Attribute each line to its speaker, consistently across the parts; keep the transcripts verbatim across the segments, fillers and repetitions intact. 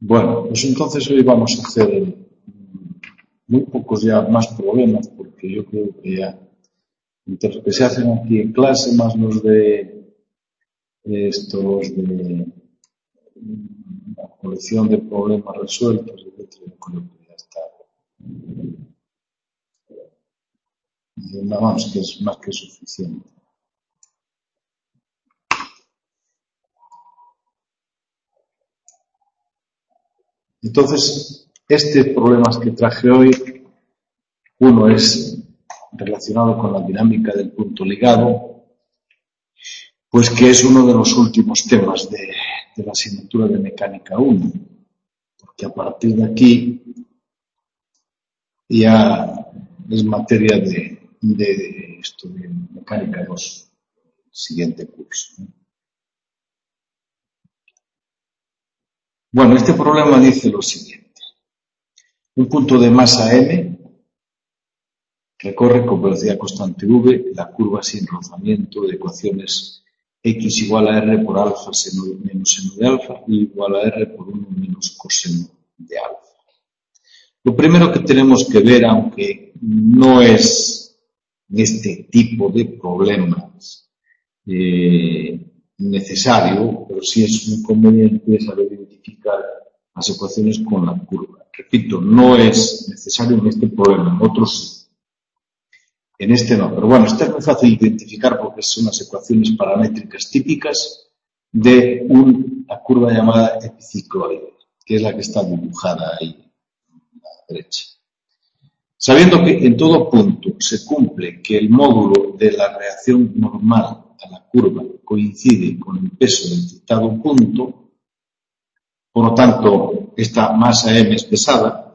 Speaker 1: Bueno, pues entonces hoy vamos a hacer muy pocos ya más problemas, porque yo creo que ya entre los que se hacen aquí en clase, más los de estos de la colección de problemas resueltos, etcétera, yo creo que ya está. Y vamos, que es más que suficiente. Entonces, estos problemas que traje hoy, uno es relacionado con la dinámica del punto ligado, pues que es uno de los últimos temas de, de la asignatura de Mecánica uno, porque a partir de aquí ya es materia de, de esto de Mecánica dos, siguiente curso. Bueno, este problema dice lo siguiente. Un punto de masa m recorre con velocidad constante v la curva sin rozamiento de ecuaciones x igual a r por alfa seno menos seno de alfa y igual a r por uno menos coseno de alfa. Lo primero que tenemos que ver, aunque no es este tipo de problemas eh, necesario, pero sí es muy conveniente saber identificar las ecuaciones con la curva. Repito, no es necesario en este problema, en otros sí. En este no, pero bueno, este es muy fácil de identificar porque son las ecuaciones paramétricas típicas de una curva llamada epicicloide, que es la que está dibujada ahí a la derecha. Sabiendo que en todo punto se cumple que el módulo de la reacción normal a la curva coincide con el peso del citado punto, por lo tanto, esta masa m es pesada,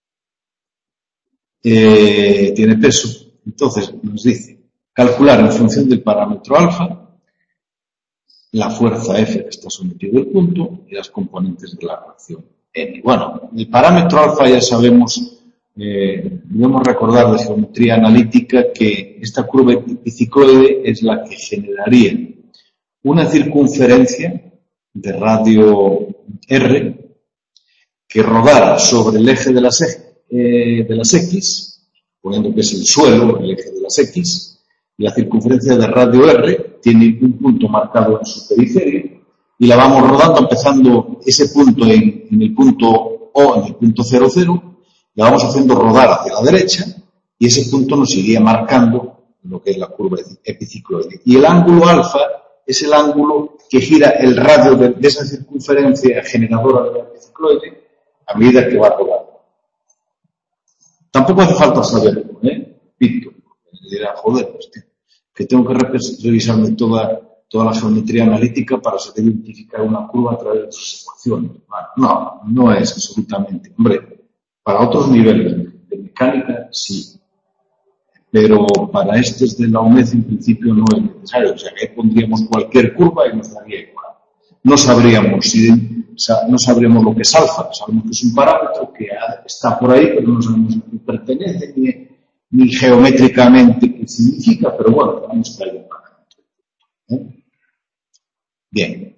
Speaker 1: eh, tiene peso. Entonces nos dice calcular en función del parámetro alfa la fuerza F que está sometido al punto y las componentes de la reacción N. Bueno, el parámetro alfa ya sabemos, eh, debemos recordar de geometría analítica que esta curva epicicloide es la que generaría una circunferencia de radio R que rodara sobre el eje de las, eh, de las X, poniendo que es el suelo, el eje de las X, y la circunferencia de radio R tiene un punto marcado en su periferia, y la vamos rodando, empezando ese punto en, en el punto O, en el punto cero, cero, la vamos haciendo rodar hacia la derecha, y ese punto nos iría marcando lo que es la curva epicicloide. Y el ángulo alfa es el ángulo que gira el radio de, de esa circunferencia generadora de la epicicloide a medida que va rodando. Tampoco hace falta saberlo, ¿eh? Pito. Me dirá, joder, hostia, que tengo que revisarme toda, toda la geometría analítica para saber identificar una curva a través de sus ecuaciones. No, no es absolutamente. Hombre, para otros niveles de mecánica, sí. Pero para estos de la U M E D en principio no es necesario. O sea, que pondríamos cualquier curva y nos daría igual. No sabríamos si, o sea, no sabríamos lo que es alfa. Sabemos que es un parámetro que está por ahí, pero no sabemos a qué pertenece, ni, ni geométricamente qué significa, pero bueno, vamos a ver un parámetro. ¿Eh? Bien.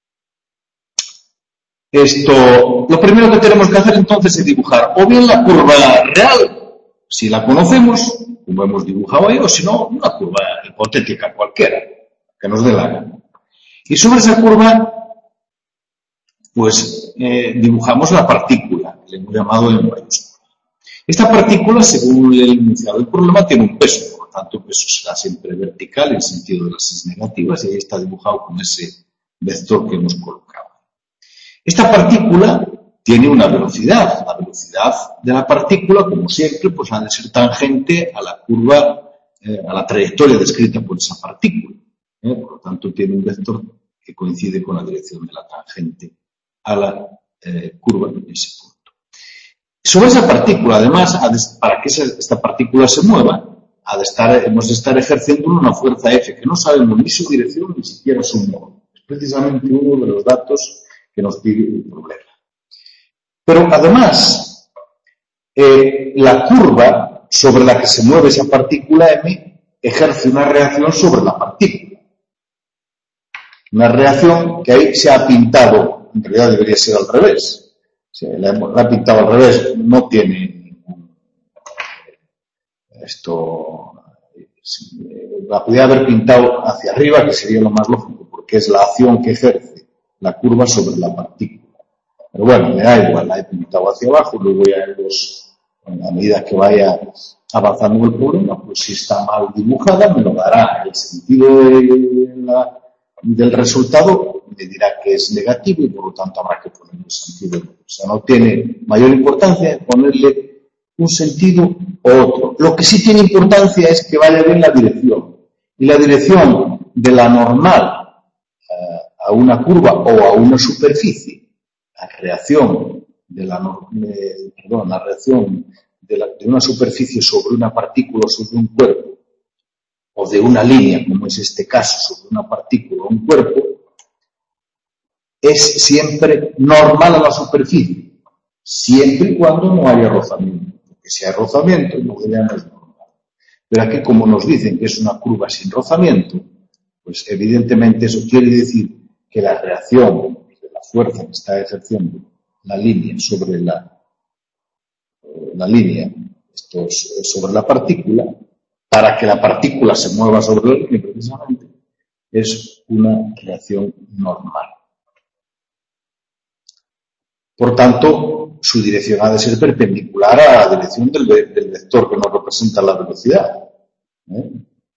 Speaker 1: Esto, lo primero que tenemos que hacer entonces es dibujar o bien la curva real, si la conocemos, como hemos dibujado ahí, o si no, una curva hipotética cualquiera, que nos dé la gana. Y sobre esa curva, pues eh, dibujamos la partícula, que le hemos llamado M mayúscula. Esta partícula, según el enunciado del problema, tiene un peso, por lo tanto el peso será siempre vertical en sentido de las x negativas, y ahí está dibujado con ese vector que hemos colocado. Esta partícula tiene una velocidad. La velocidad de la partícula, como siempre, pues ha de ser tangente a la curva, eh, a la trayectoria descrita por esa partícula. ¿eh? Por lo tanto, tiene un vector que coincide con la dirección de la tangente a la eh, curva en ese punto. Sobre esa partícula, además, para que esa, esta partícula se mueva, ha de estar, hemos de estar ejerciendo una fuerza F, que no sabemos ni su dirección ni siquiera su modo. Es precisamente uno de los datos que nos pide el problema. Pero además, eh, la curva sobre la que se mueve esa partícula M ejerce una reacción sobre la partícula. Una reacción que ahí se ha pintado, en realidad debería ser al revés. Sí, la, la he pintado al revés, no tiene ningún, esto, la podría haber pintado hacia arriba, que sería lo más lógico, porque es la acción que ejerce la curva sobre la partícula. Pero bueno, me da igual, la he pintado hacia abajo, luego ya en los, a medida que vaya avanzando el problema, pues si está mal dibujada me lo dará. El sentido de la, del resultado me dirá que es negativo y por lo tanto habrá que ponerle un sentido. O sea, no tiene mayor importancia ponerle un sentido o otro. Lo que sí tiene importancia es que vaya bien la dirección. Y la dirección de la normal eh, a una curva o a una superficie, la reacción de la, eh, perdón, la reacción de, la, de una superficie sobre una partícula o sobre un cuerpo, o de una línea, como es este caso, sobre una partícula o un cuerpo, es siempre normal a la superficie, siempre y cuando no haya rozamiento. Porque si hay rozamiento, no es normal. Pero aquí, como nos dicen que es una curva sin rozamiento, pues evidentemente eso quiere decir que la reacción de la fuerza que está ejerciendo la línea sobre la, la línea, esto es, sobre la partícula, para que la partícula se mueva sobre la línea precisamente, es una reacción normal. Por tanto, su dirección ha de ser perpendicular a la dirección del, del vector que nos representa la velocidad. ¿Eh?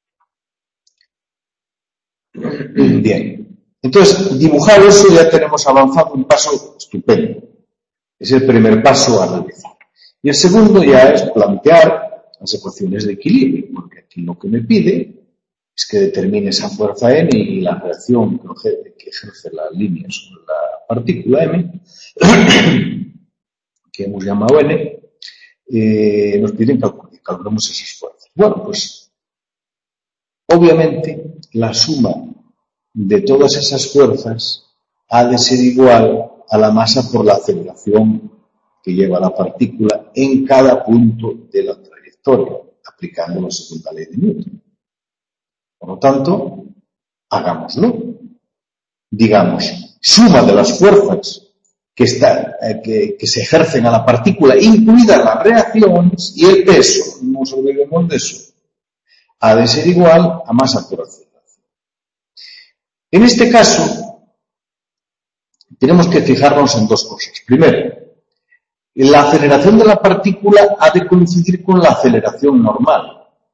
Speaker 1: Bien. Entonces, dibujar eso ya tenemos avanzado un paso estupendo. Es el primer paso a realizar. Y el segundo ya es plantear las ecuaciones de equilibrio, porque aquí lo que me pide es que determine esa fuerza n y la reacción que ejerce la línea sobre la partícula m, que hemos llamado n, eh, nos piden que calculemos esas fuerzas. Bueno, pues obviamente la suma de todas esas fuerzas ha de ser igual a la masa por la aceleración que lleva la partícula en cada punto de la trayectoria, aplicando la segunda ley de Newton. Por lo tanto, hagámoslo. Digamos, suma de las fuerzas que, está, eh, que, que se ejercen a la partícula, incluidas las reacciones y el peso, no nos olvidemos de eso, ha de ser igual a masa por aceleración. En este caso, tenemos que fijarnos en dos cosas. Primero, la aceleración de la partícula ha de coincidir con la aceleración normal.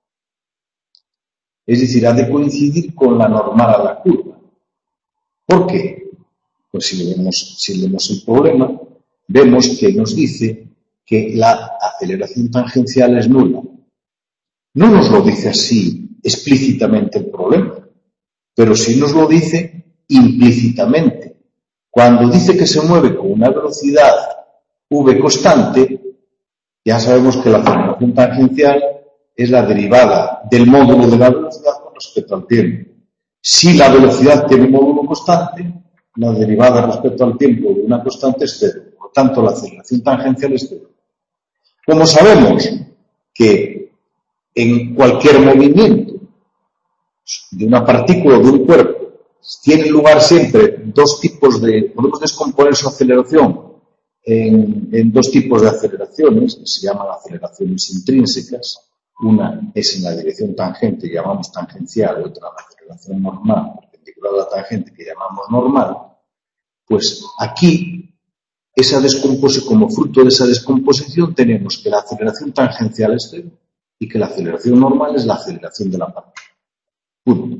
Speaker 1: Es decir, ha de coincidir con la normal a la curva. ¿Por qué? Pues si vemos, si leemos el problema, vemos que nos dice que la aceleración tangencial es nula. No nos lo dice así explícitamente el problema, pero sí nos lo dice implícitamente. Cuando dice que se mueve con una velocidad v constante, ya sabemos que la aceleración tangencial es la derivada del módulo de la velocidad con respecto al tiempo. Si la velocidad tiene módulo constante, la derivada respecto al tiempo de una constante es cero. Por lo tanto, la aceleración tangencial es cero. Como sabemos que en cualquier movimiento de una partícula o de un cuerpo tiene lugar siempre dos tipos de... Podemos descomponer su aceleración en, en dos tipos de aceleraciones, que se llaman aceleraciones intrínsecas. Una es en la dirección tangente, que llamamos tangencial, y otra la aceleración normal, perpendicular a la tangente, que llamamos normal. Pues aquí, esa descompose, como fruto de esa descomposición, tenemos que la aceleración tangencial es cero y que la aceleración normal es la aceleración de la partícula. Punto.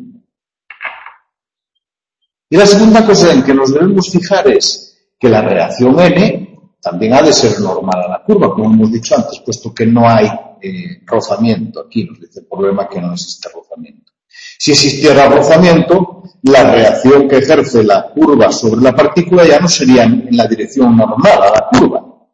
Speaker 1: Y la segunda cosa en que nos debemos fijar es que la reacción n también ha de ser normal a la curva, como hemos dicho antes, puesto que no hay eh, rozamiento. Aquí nos dice el problema que no existe rozamiento. Si existiera rozamiento, la reacción que ejerce la curva sobre la partícula ya no sería en la dirección normal a la curva.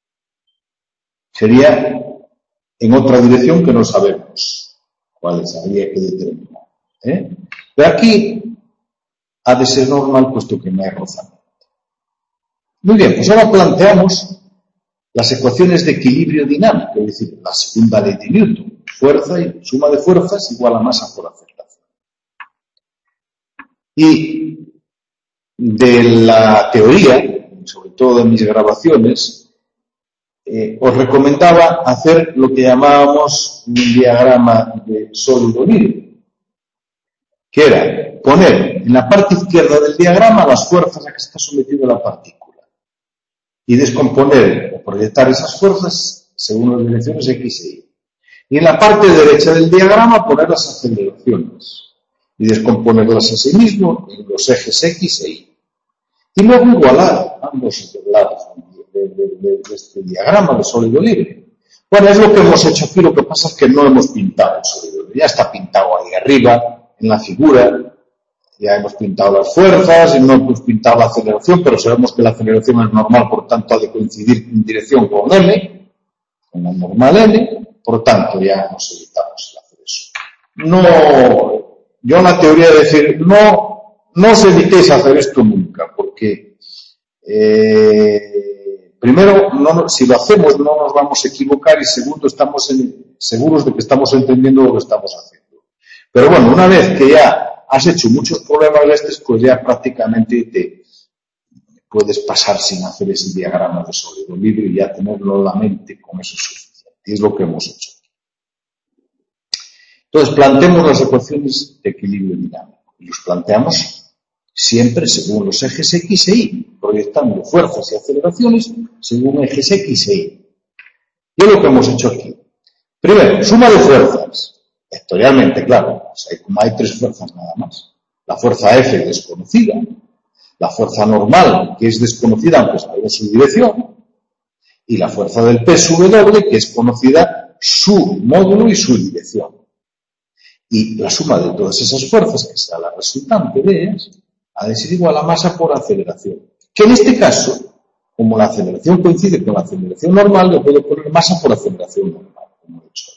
Speaker 1: Sería en otra dirección que no sabemos cuáles habría que determinar. ¿eh? Pero aquí ha de ser normal puesto que no hay rozamiento. Muy bien, pues ahora planteamos las ecuaciones de equilibrio dinámico, es decir, la segunda ley de Newton. Fuerza y suma de fuerzas igual a masa por aceleración. Y de la teoría, sobre todo en mis grabaciones, eh, os recomendaba hacer lo que llamábamos un diagrama de sólido libre, que era poner en la parte izquierda del diagrama las fuerzas a que está sometida la partícula y descomponer o proyectar esas fuerzas según las direcciones X e Y. Y en la parte derecha del diagrama poner las aceleraciones y descomponerlas asimismo en los ejes X e Y. Y luego igualar ambos lados de, de, de, de este diagrama de sólido libre. Bueno, es lo que hemos hecho aquí, lo que pasa es que no hemos pintado el sólido libre. Ya está pintado ahí arriba, en la figura, ya hemos pintado las fuerzas y no hemos pintado la aceleración, pero sabemos que la aceleración es normal, por tanto ha de coincidir en dirección con M, con la normal N, por tanto ya nos evitamos el hacer eso. No, yo en la teoría de decir, no, no os evitéis hacer esto nunca, porque eh, primero, no, si lo hacemos no nos vamos a equivocar y segundo, estamos en, seguros de que estamos entendiendo lo que estamos haciendo. Pero bueno, una vez que ya has hecho muchos problemas de estos, pues ya prácticamente te puedes pasar sin hacer ese diagrama de sólido libre y ya tenerlo en la mente, con eso es suficiente. Y es lo que hemos hecho. Entonces, planteemos las ecuaciones de equilibrio dinámico. Y los planteamos siempre según los ejes X e Y, proyectando fuerzas y aceleraciones según ejes X e Y. Y es lo que hemos hecho aquí. Primero, suma de fuerzas. Vectorialmente, claro, o sea, como hay tres fuerzas nada más. La fuerza F desconocida, la fuerza normal, que es desconocida aunque sabemos su dirección, y la fuerza del peso W, que es conocida su módulo y su dirección. Y la suma de todas esas fuerzas, que será la resultante de ellas, ha de ser igual a masa por aceleración. Que en este caso, como la aceleración coincide con la aceleración normal, le puedo poner masa por aceleración normal, como he hecho.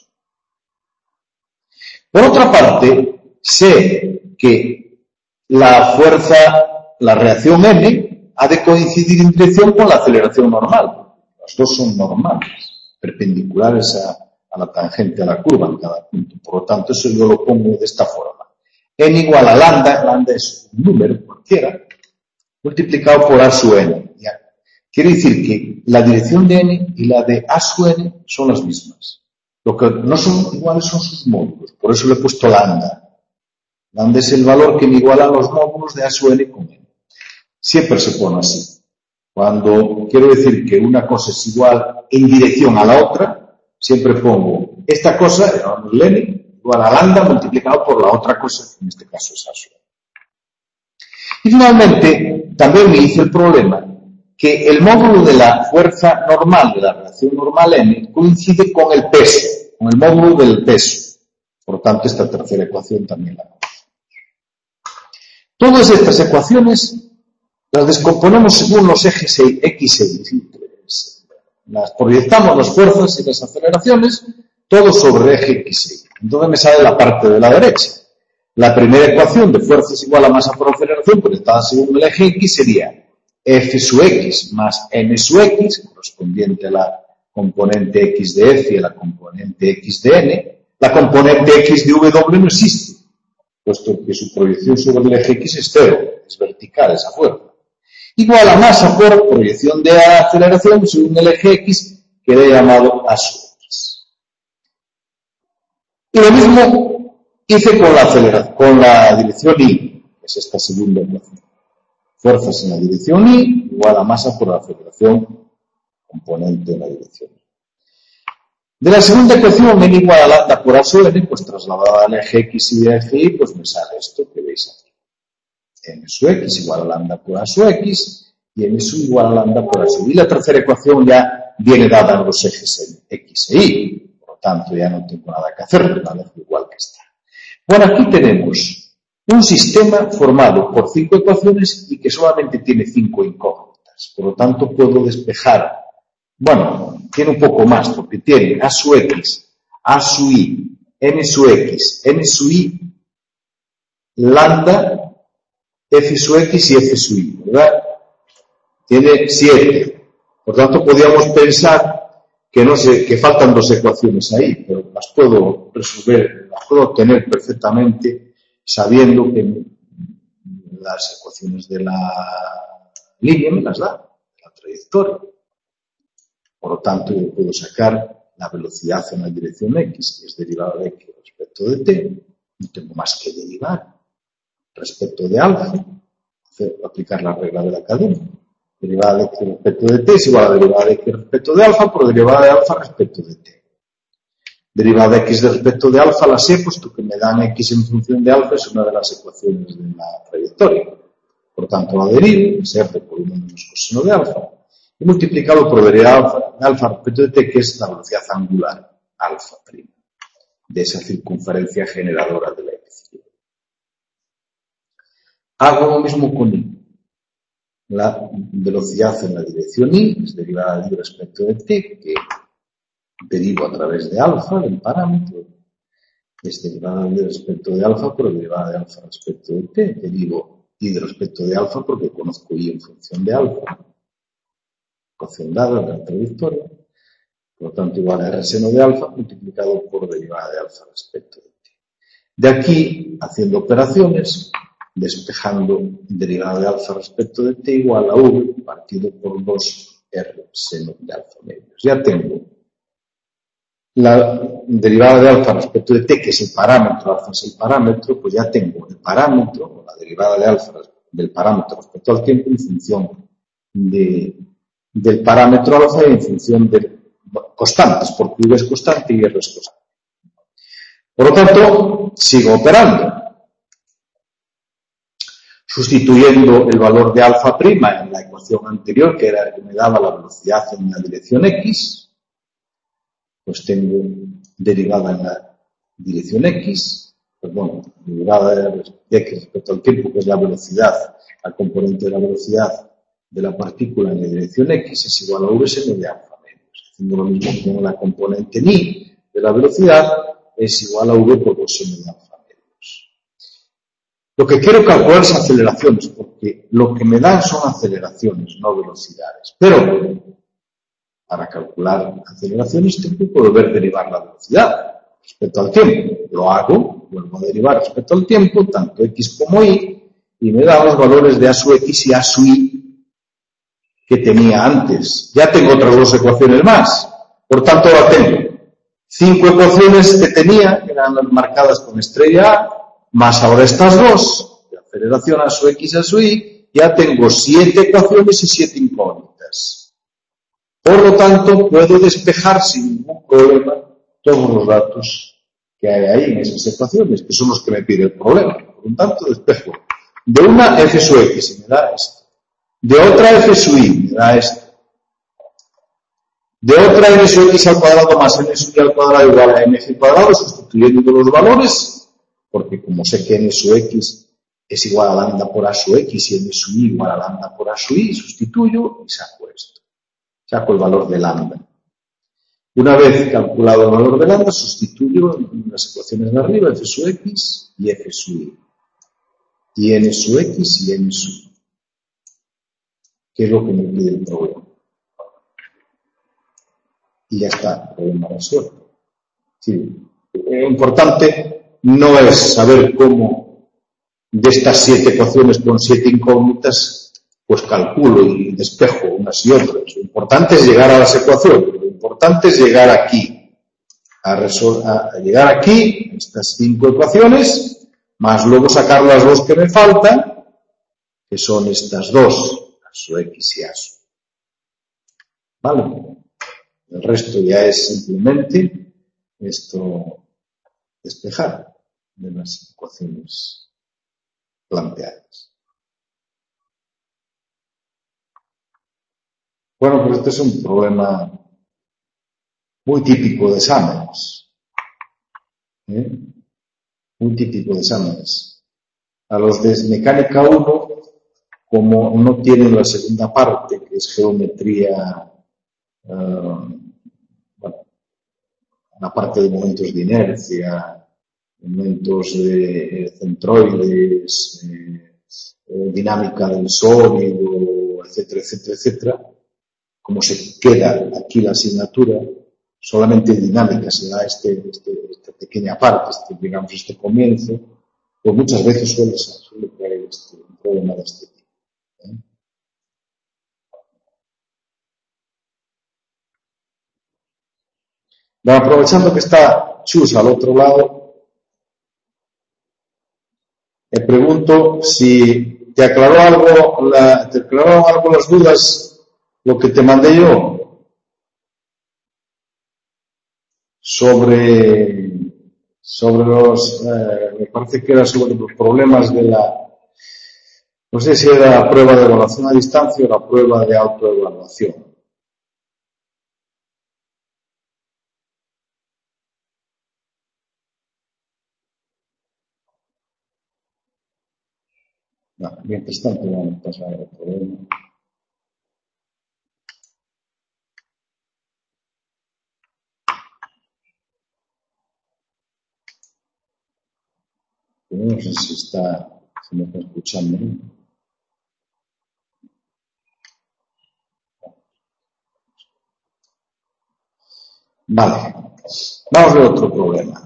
Speaker 1: Por otra parte, sé que la fuerza, la reacción M, ha de coincidir en dirección con la aceleración normal. Las dos son normales, perpendiculares a, a la tangente a la curva en cada punto. Por lo tanto, eso yo lo pongo de esta forma. N igual a lambda, lambda es un número cualquiera, multiplicado por A sub N. ¿Ya? Quiere decir que la dirección de N y la de A sub N son las mismas. Lo que no son iguales son sus módulos. Por eso le he puesto lambda. Lambda es el valor que me iguala los módulos de A sub N con N. Siempre se pone así. Cuando quiero decir que una cosa es igual en dirección a la otra, siempre pongo esta cosa, llamamos N, igual a lambda multiplicado por la otra cosa, que en este caso es A sub N. Y finalmente, también me hice el problema que el módulo de la fuerza normal, de la reacción normal N, coincide con el peso, con el módulo del peso. Por tanto, esta tercera ecuación también la conocemos. Todas estas ecuaciones las descomponemos según los ejes X e Y. Las proyectamos las fuerzas y las aceleraciones, todo sobre eje X e Y. Entonces me sale la parte de la derecha. La primera ecuación de fuerzas igual a masa por aceleración, proyectada según el eje X, sería F sub X más M sub X, correspondiente a la componente X de F y a la componente X de N. La componente X de W no existe, puesto que su proyección sobre el eje X es cero, es vertical esa fuerza. Igual a masa por proyección de aceleración según el eje X, que le he llamado A sub X. Y lo mismo hice con la aceleración, con la dirección Y, que es esta segunda ecuación. Fuerzas en la dirección Y igual a masa por la aceleración componente en la dirección Y. De la segunda ecuación, N igual a lambda por A sub N, pues trasladada al eje X y al eje Y, pues me sale esto que veis aquí. M sub X igual a lambda por A sub X y M sub igual a lambda por A sub Y. Y la tercera ecuación ya viene dada en los ejes X e Y. Por lo tanto, ya no tengo nada que hacer, la dejo igual que está. Bueno, aquí tenemos un sistema formado por cinco ecuaciones y que solamente tiene cinco incógnitas. Por lo tanto, puedo despejar. Bueno, tiene un poco más, porque tiene A sub X, A sub Y, N sub X, N sub Y, lambda, F sub X y F sub Y, ¿verdad? Tiene siete. Por tanto, podríamos pensar que no sé, que faltan dos ecuaciones ahí, pero las puedo resolver, las puedo obtener perfectamente sabiendo que las ecuaciones de la línea me las da. La trayectoria. Por lo tanto, yo puedo sacar la velocidad en la dirección X, que es derivada de X respecto de T. No tengo más que derivar respecto de alfa, hacer, aplicar la regla de la cadena. Derivada de X respecto de T es igual a derivada de X respecto de alfa por derivada de alfa respecto de T. Derivada de X respecto de alfa la sé, puesto que me dan X en función de alfa, es una de las ecuaciones de la trayectoria. Por tanto, la derivo, es R por uno menos coseno de alfa, y multiplicado por derivada de alfa respecto de T, que es la velocidad angular, alfa prima, de esa circunferencia generadora de la X. Hago lo mismo con Y. La velocidad en la dirección Y es derivada de Y respecto de T, que derivo a través de alfa, del parámetro, es derivada de Y respecto de alfa, pero derivada de alfa respecto de T. Derivo Y respecto de alfa porque conozco Y en función de alfa, ecuación dada de la trayectoria, por lo tanto igual a R seno de alfa multiplicado por derivada de alfa respecto de T. De aquí, haciendo operaciones, despejando derivada de alfa respecto de T igual a V partido por dos R seno de alfa medios. Ya tengo la derivada de alfa respecto de T, que es el parámetro, alfa es el parámetro, pues ya tengo el parámetro, la derivada de alfa del parámetro respecto al tiempo en función de, del parámetro alfa y en función de constantes, porque V es constante y R es constante. Por lo tanto, sigo operando. Sustituyendo el valor de alfa prima en la ecuación anterior, que era el que me daba la velocidad en la dirección X, pues tengo derivada en la dirección X, pues bueno, derivada de X respecto al tiempo, que es la velocidad, al componente de la velocidad de la partícula en la dirección X, es igual a V seno de alfa medios. Haciendo lo mismo con la componente ni de la velocidad, es igual a V por dos seno de alfa medios. Lo que quiero calcular es aceleraciones, porque lo que me dan son aceleraciones, no velocidades. Pero para calcular aceleraciones tengo que poder derivar la velocidad respecto al tiempo. Lo hago, vuelvo a derivar respecto al tiempo, tanto X como Y, y me da los valores de A sub X y A sub Y que tenía antes. Ya tengo otras dos ecuaciones más. Por tanto, ahora tengo cinco ecuaciones que tenía, que eran marcadas con estrella A, más ahora estas dos, de aceleración A sub X y A sub Y, ya tengo siete ecuaciones y siete incógnitas. Por lo tanto, puedo despejar sin ningún problema todos los datos que hay ahí en esas ecuaciones, que son los que me pide el problema. Por lo tanto, despejo. De una F sub X me da esto. De otra F sub Y me da esto. De otra N sub X al cuadrado más N sub Y al cuadrado igual a M X al cuadrado, sustituyendo los valores, porque como sé que N sub X es igual a lambda por A sub X y N sub Y igual a lambda por A sub Y, sustituyo y saco esto. Saco el valor de lambda. Una vez calculado el valor de lambda, sustituyo en las ecuaciones de arriba F sub X y F sub Y. Y N sub X y N sub Y. ¿Qué es lo que me pide el problema? Y ya está, el problema resuelto. Sí. Lo importante no es saber cómo de estas siete ecuaciones con siete incógnitas pues calculo y despejo unas y otras. Lo importante es llegar a las ecuaciones. Lo importante es llegar aquí. A, resol- a llegar aquí, estas cinco ecuaciones, más luego sacar las dos que me faltan, que son estas dos, A sub X y A sub. ¿Vale? El resto ya es simplemente esto, despejar de las ecuaciones planteadas. Bueno, pues este es un problema muy típico de exámenes. ¿Eh? Muy típico de exámenes. A los de mecánica uno, como no tienen la segunda parte, que es geometría, uh, bueno, la parte de momentos de inercia, momentos de centroides, eh, eh, dinámica del sólido, etcétera, etcétera, etcétera, como se queda aquí la asignatura, solamente en dinámica se da este, este, esta pequeña parte, este, digamos, este comienzo, pues muchas veces suele, suele caer este, un problema de este tipo. ¿eh? Bueno, aprovechando que está Chus al otro lado, le pregunto si te aclaró algo, la, te aclaró algo las dudas, lo que te mandé yo, sobre, sobre los, eh, me parece que era sobre los problemas de la, no sé si era la prueba de evaluación a distancia o la prueba de autoevaluación. No, mientras tanto vamos a pasar al problema. No sé si está, si me está escuchando, ¿no? Vale, vamos a ver otro problema.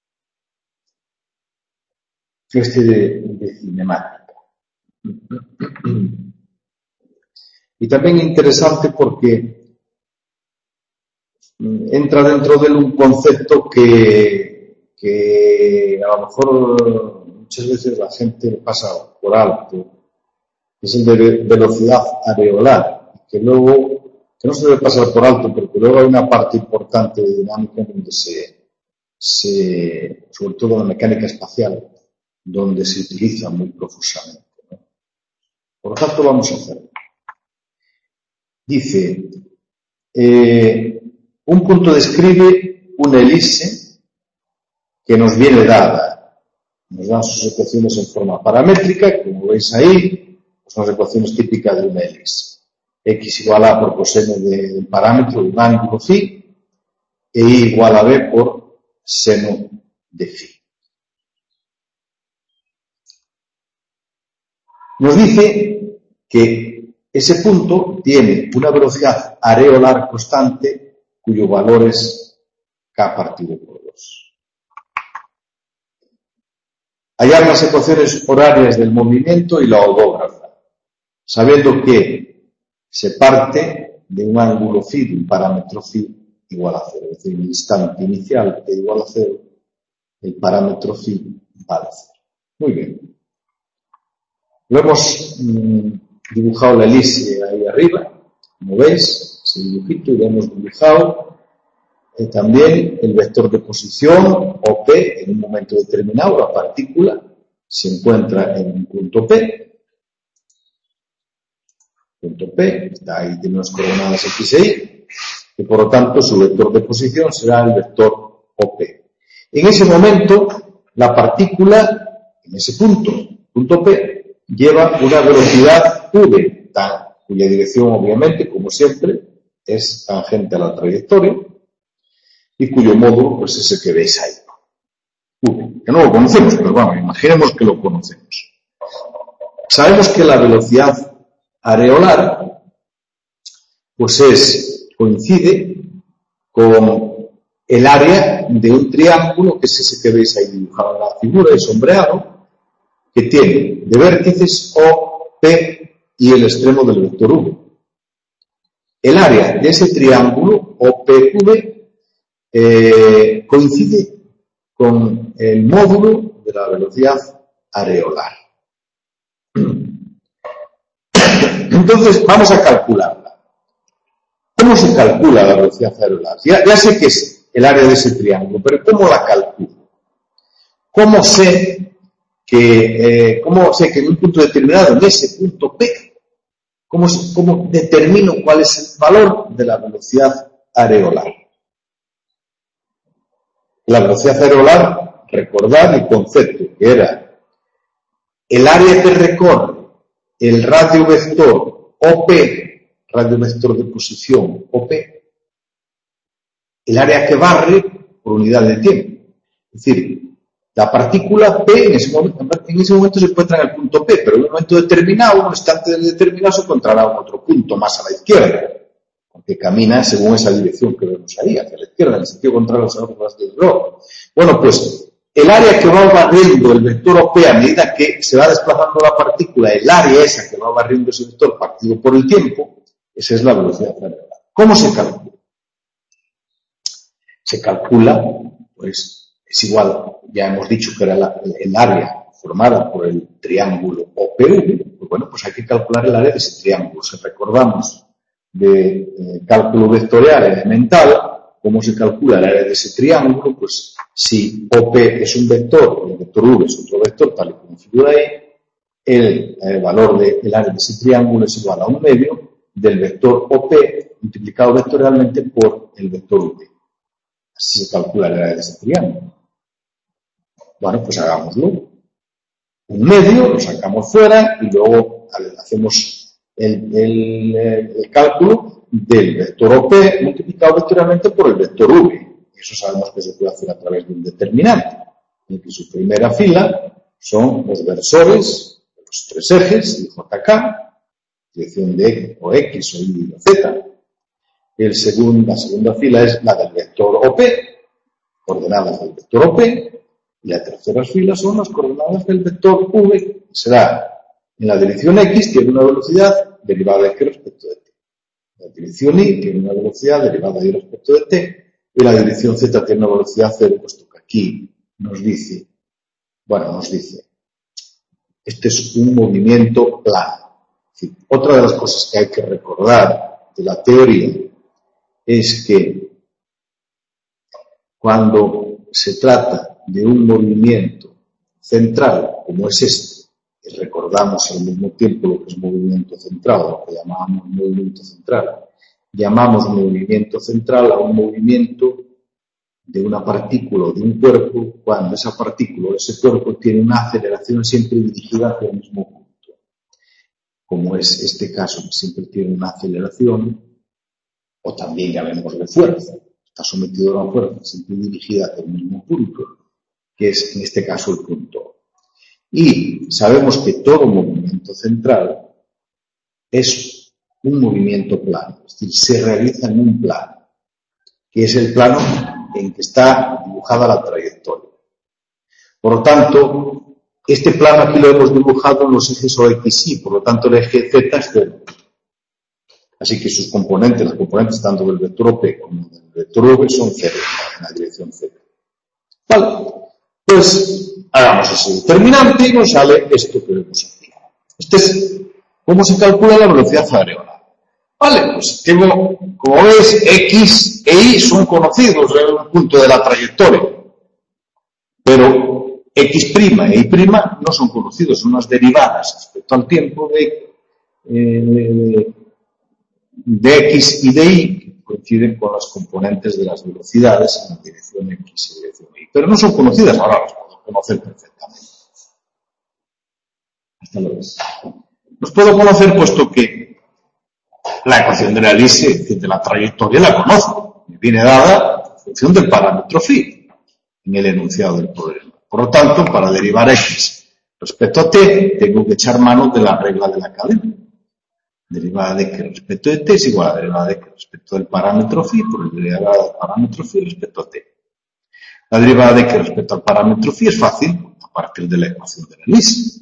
Speaker 1: Este de, de cinemática. Y también interesante porque entra dentro de él un concepto que, que a lo mejor muchas veces la gente pasa por alto, que es el de velocidad areolar, que luego, que no se debe pasar por alto, porque luego hay una parte importante de dinámica donde se, se sobre todo en la mecánica espacial, donde se utiliza muy profusamente, ¿no? Por lo tanto, vamos a hacerlo. Dice, eh, un punto describe una elipse que nos viene dada. Nos dan sus ecuaciones en forma paramétrica, como veis ahí, son las ecuaciones típicas de una elipse. X igual a A por coseno de, del parámetro de un ángulo phi, e Y igual a B por seno de phi. Nos dice que ese punto tiene una velocidad areolar constante cuyo valor es K partido por dos. Hallar las ecuaciones horarias del movimiento y la odógrafa, sabiendo que se parte de un ángulo phi, de un parámetro phi igual a cero, es decir, el instante inicial t igual a cero, el parámetro phi vale cero. Muy bien. Lo hemos mmm, dibujado la elipse ahí arriba, como veis, ese dibujito, y lo hemos dibujado eh, también el vector de posición, O P, en un momento determinado, la partícula se encuentra en un punto P, punto P, está ahí, tiene unas coordenadas X e Y, y por lo tanto su vector de posición será el vector O P. En ese momento, la partícula, en ese punto, punto P, lleva una velocidad v, tan, cuya dirección obviamente, como siempre, es tangente a la trayectoria, y cuyo módulo pues es el que veis ahí. V, que no lo conocemos, pero bueno, imaginemos que lo conocemos. Sabemos que la velocidad areolar pues es, coincide con el área de un triángulo, que es ese que veis ahí dibujado en la figura, y sombreado, que tiene de vértices O, P y el extremo del vector V. El área de ese triángulo O P V eh, coincide con el módulo de la velocidad areolar. Entonces, vamos a calcularla. ¿Cómo se calcula la velocidad areolar? Ya, ya sé que es el área de ese triángulo, pero ¿cómo la calculo? ¿Cómo sé que, eh, cómo sé que en un punto determinado, en ese punto P, cómo, cómo determino cuál es el valor de la velocidad areolar? La velocidad areolar, recordad el concepto, que era el área que recorre el radio vector O P, radio vector de posición O P, el área que barre por unidad de tiempo. Es decir, la partícula P en ese, momento, en ese momento se encuentra en el punto P, pero en un momento determinado, un instante determinado, se encontrará en otro punto más a la izquierda, porque camina según esa dirección que vemos ahí, hacia la izquierda, en el sentido contrario a las hojas del reloj. Bueno, pues el área que va barriendo el vector O P a medida que se va desplazando la partícula, el área esa que va barriendo ese vector partido por el tiempo, esa es la velocidad areolar. ¿Cómo se calcula? se calcula, pues es igual, ya hemos dicho que era la, el área formada por el triángulo O P V, pues bueno, pues hay que calcular el área de ese triángulo. Si recordamos de eh, cálculo vectorial elemental, cómo se calcula el área de ese triángulo, pues si O P es un vector y el vector V es otro vector, tal y como figura ahí, el, el valor del área de ese triángulo es igual a un medio del vector O P multiplicado vectorialmente por el vector V. Así se calcula el área de ese triángulo. Bueno, pues hagámoslo. Un medio, lo sacamos fuera y luego hacemos el, el, el cálculo del vector O P multiplicado vectorialmente por el vector V. Eso sabemos que se puede hacer a través de un determinante, en que su primera fila son los versores de los tres ejes, y J K, dirección de X o X o Y o Z. El segundo, la segunda fila es la del vector O P, coordenadas del vector O P, y la tercera fila son las coordenadas del vector V, que será en la dirección X tiene una velocidad derivada de X respecto de T. La dirección Y tiene una velocidad derivada de Y respecto de T, y la dirección Z tiene una velocidad cero, puesto que aquí nos dice, bueno, nos dice, este es un movimiento plano. Es decir, otra de las cosas que hay que recordar de la teoría es que cuando se trata de un movimiento central, como es este, y recordamos al mismo tiempo lo que es movimiento central, lo que llamamos movimiento central, llamamos movimiento central a un movimiento de una partícula o de un cuerpo cuando esa partícula o ese cuerpo tiene una aceleración siempre dirigida hacia el mismo punto. Como es este caso, que siempre tiene una aceleración, o también llamémosle fuerza, está sometido a una fuerza siempre dirigida hacia el mismo punto, que es en este caso el punto. Y sabemos que todo movimiento central es un movimiento plano, es decir, se realiza en un plano, que es el plano en que está dibujada la trayectoria. Por lo tanto, este plano aquí lo hemos dibujado en los ejes O X Y, por lo tanto el eje Z es cero. Así que sus componentes, las componentes tanto del vector O P como del vector V son cero en la dirección Z. Vale, pues hagamos ese determinante y nos sale esto que vemos aquí. Este es cómo se calcula la velocidad areolar. Vale, pues tengo, como ves, X e Y son conocidos en un punto de la trayectoria, pero X' e Y' no son conocidos, son unas derivadas respecto al tiempo de, eh, de X y de Y que coinciden con las componentes de las velocidades en la dirección X y dirección Y, pero no son conocidas, ahora las puedo conocer perfectamente. Hasta luego. Los puedo conocer puesto que la ecuación de la elipse de la trayectoria la conozco. Me viene dada en función del parámetro phi en el enunciado del problema. Por lo tanto, para derivar X respecto a T, tengo que echar mano de la regla de la cadena. Derivada de X respecto de T es igual a derivada de X respecto del parámetro phi por el derivada del parámetro phi respecto a T. La derivada de X respecto al parámetro phi es fácil a partir de la ecuación de la elipse.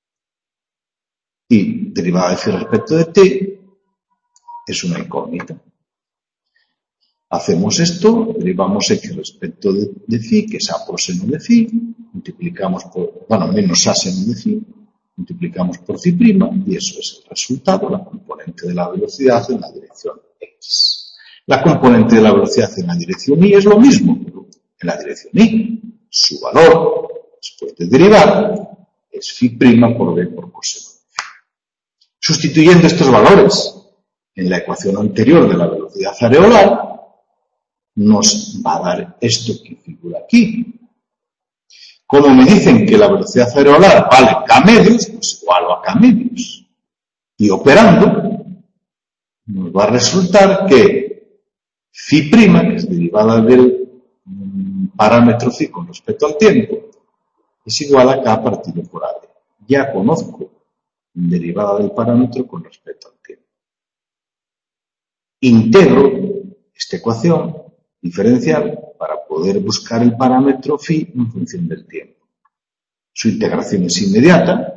Speaker 1: Y derivada de phi respecto de T es una incógnita. Hacemos esto, derivamos X respecto de, de phi, que es A por seno de phi, multiplicamos por, bueno, menos A seno de phi, multiplicamos por phi prima, y eso es el resultado, la componente de la velocidad en la dirección X. La componente de la velocidad en la dirección Y es lo mismo, pero en la dirección Y. Su valor, después de derivar, es phi prima por B por coseno de phi. Sustituyendo estos valores en la ecuación anterior de la velocidad areolar, nos va a dar esto que figura aquí. Como me dicen que la velocidad areolar vale K medios, pues igual a K medios. Y operando, nos va a resultar que phi prima, que es derivada del mm, parámetro phi con respecto al tiempo, es igual a K partido por A. Ya conozco derivada del parámetro con respecto al tiempo. Integro esta ecuación diferencial para poder buscar el parámetro phi en función del tiempo. Su integración es inmediata.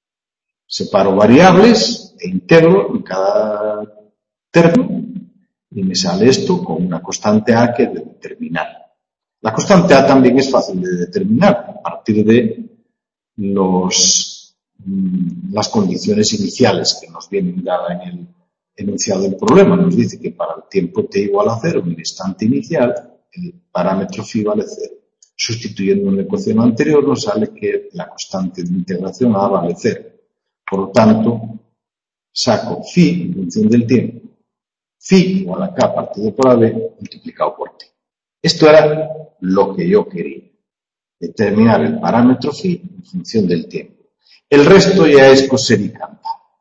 Speaker 1: Separo variables e integro en cada término Y me sale esto con una constante A que he de determinar. La constante A también es fácil de determinar a partir de los, las condiciones iniciales que nos vienen dadas en el enunciado del problema. Nos dice que para el tiempo t igual a cero, en el instante inicial, el parámetro phi vale cero. Sustituyendo en la ecuación anterior nos sale que la constante de integración A vale cero. Por lo tanto, saco phi en función del tiempo, phi igual a k partido por A B multiplicado por t. Esto era lo que yo quería, determinar el parámetro phi en función del tiempo. El resto ya es coser y cantar.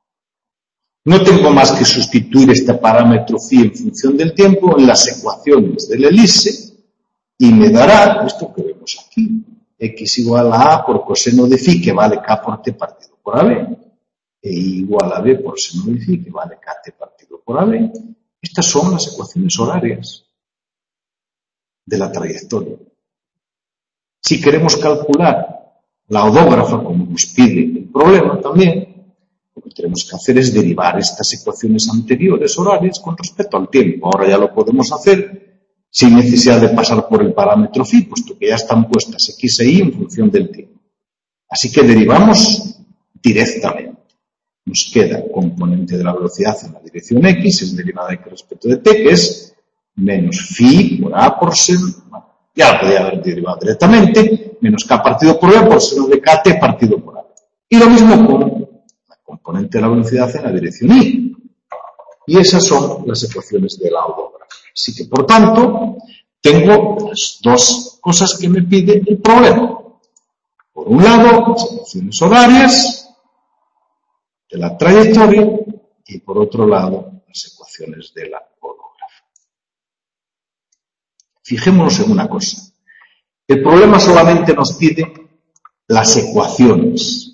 Speaker 1: No tengo más que sustituir este parámetro phi en función del tiempo en las ecuaciones del elipse y me dará esto que vemos aquí, x igual a a por coseno de phi, que vale k por t partido por A B, e igual a b por seno de phi, que vale kt partido por A B. Estas son las ecuaciones horarias de la trayectoria. Si queremos calcular la odógrafa, como nos pide el problema también, lo que tenemos que hacer es derivar estas ecuaciones anteriores horarias con respecto al tiempo. Ahora ya lo podemos hacer sin necesidad de pasar por el parámetro phi, puesto que ya están puestas x e y en función del tiempo. Así que derivamos directamente. Nos queda el componente de la velocidad en la dirección x, es derivada x respecto de t, que es menos phi por a por seno, bueno, ya lo podía haber derivado directamente, menos k partido por b por seno de kt partido por a. Y lo mismo con la componente de la velocidad en la dirección y. Y esas son las ecuaciones de la odógrafa. Así que, por tanto, tengo las dos cosas que me pide el problema. Por un lado, las ecuaciones horarias de la trayectoria y, por otro lado, las ecuaciones de la odógrafa. Fijémonos en una cosa. El problema solamente nos pide las ecuaciones.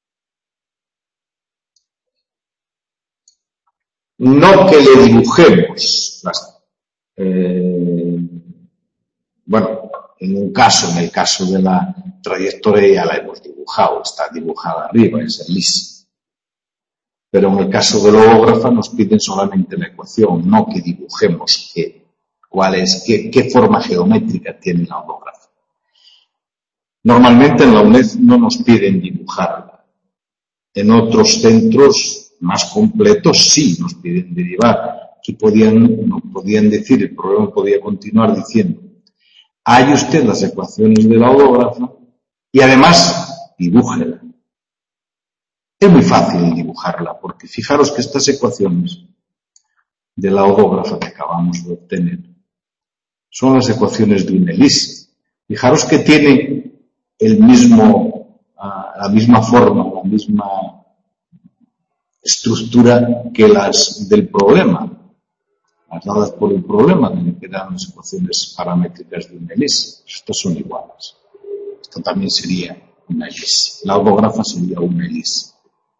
Speaker 1: No que le dibujemos las, eh, bueno, en un caso, en el caso de la trayectoria ya la hemos dibujado, está dibujada arriba, es el elipse. Pero en el caso de la odógrafa nos piden solamente la ecuación, no que dibujemos qué, cuál es, qué, qué forma geométrica tiene la odógrafa. Normalmente en la UNED no nos piden dibujarla. En otros centros más completos sí nos piden derivar. Aquí podían, no podían decir, el problema podía continuar diciendo, hay usted las ecuaciones de la odógrafa y además dibújela. Es muy fácil dibujarla, porque fijaros que estas ecuaciones de la odógrafa que acabamos de obtener son las ecuaciones de un elipse. Fijaros que tiene el mismo, uh, la misma forma, la misma estructura que las del problema, las dadas por el problema, que eran las ecuaciones paramétricas de un elipse. Estas son iguales. Esta también sería una elipse. La odógrafa sería una elipse.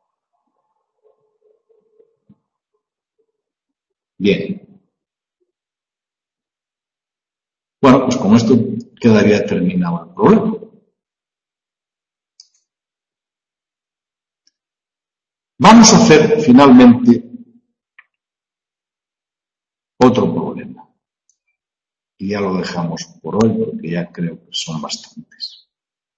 Speaker 1: Bien. Bueno, pues con esto quedaría terminado el problema. Vamos a hacer finalmente otro problema. Y ya lo dejamos por hoy porque ya creo que son bastantes.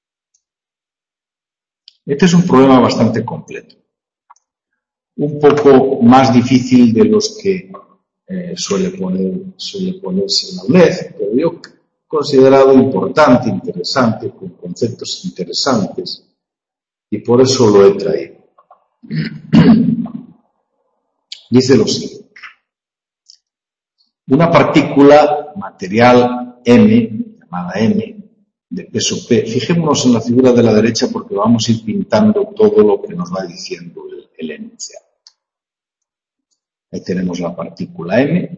Speaker 1: Este es un problema bastante completo. Un poco más difícil de los que eh, suele, poner, suele ponerse en la UNED, pero yo he considerado importante, interesante, con conceptos interesantes, y por eso lo he traído. Dice lo siguiente. Una partícula material M, llamada M, de peso P. Fijémonos en la figura de la derecha porque vamos a ir pintando todo lo que nos va diciendo el, el enunciado. Ahí tenemos la partícula M,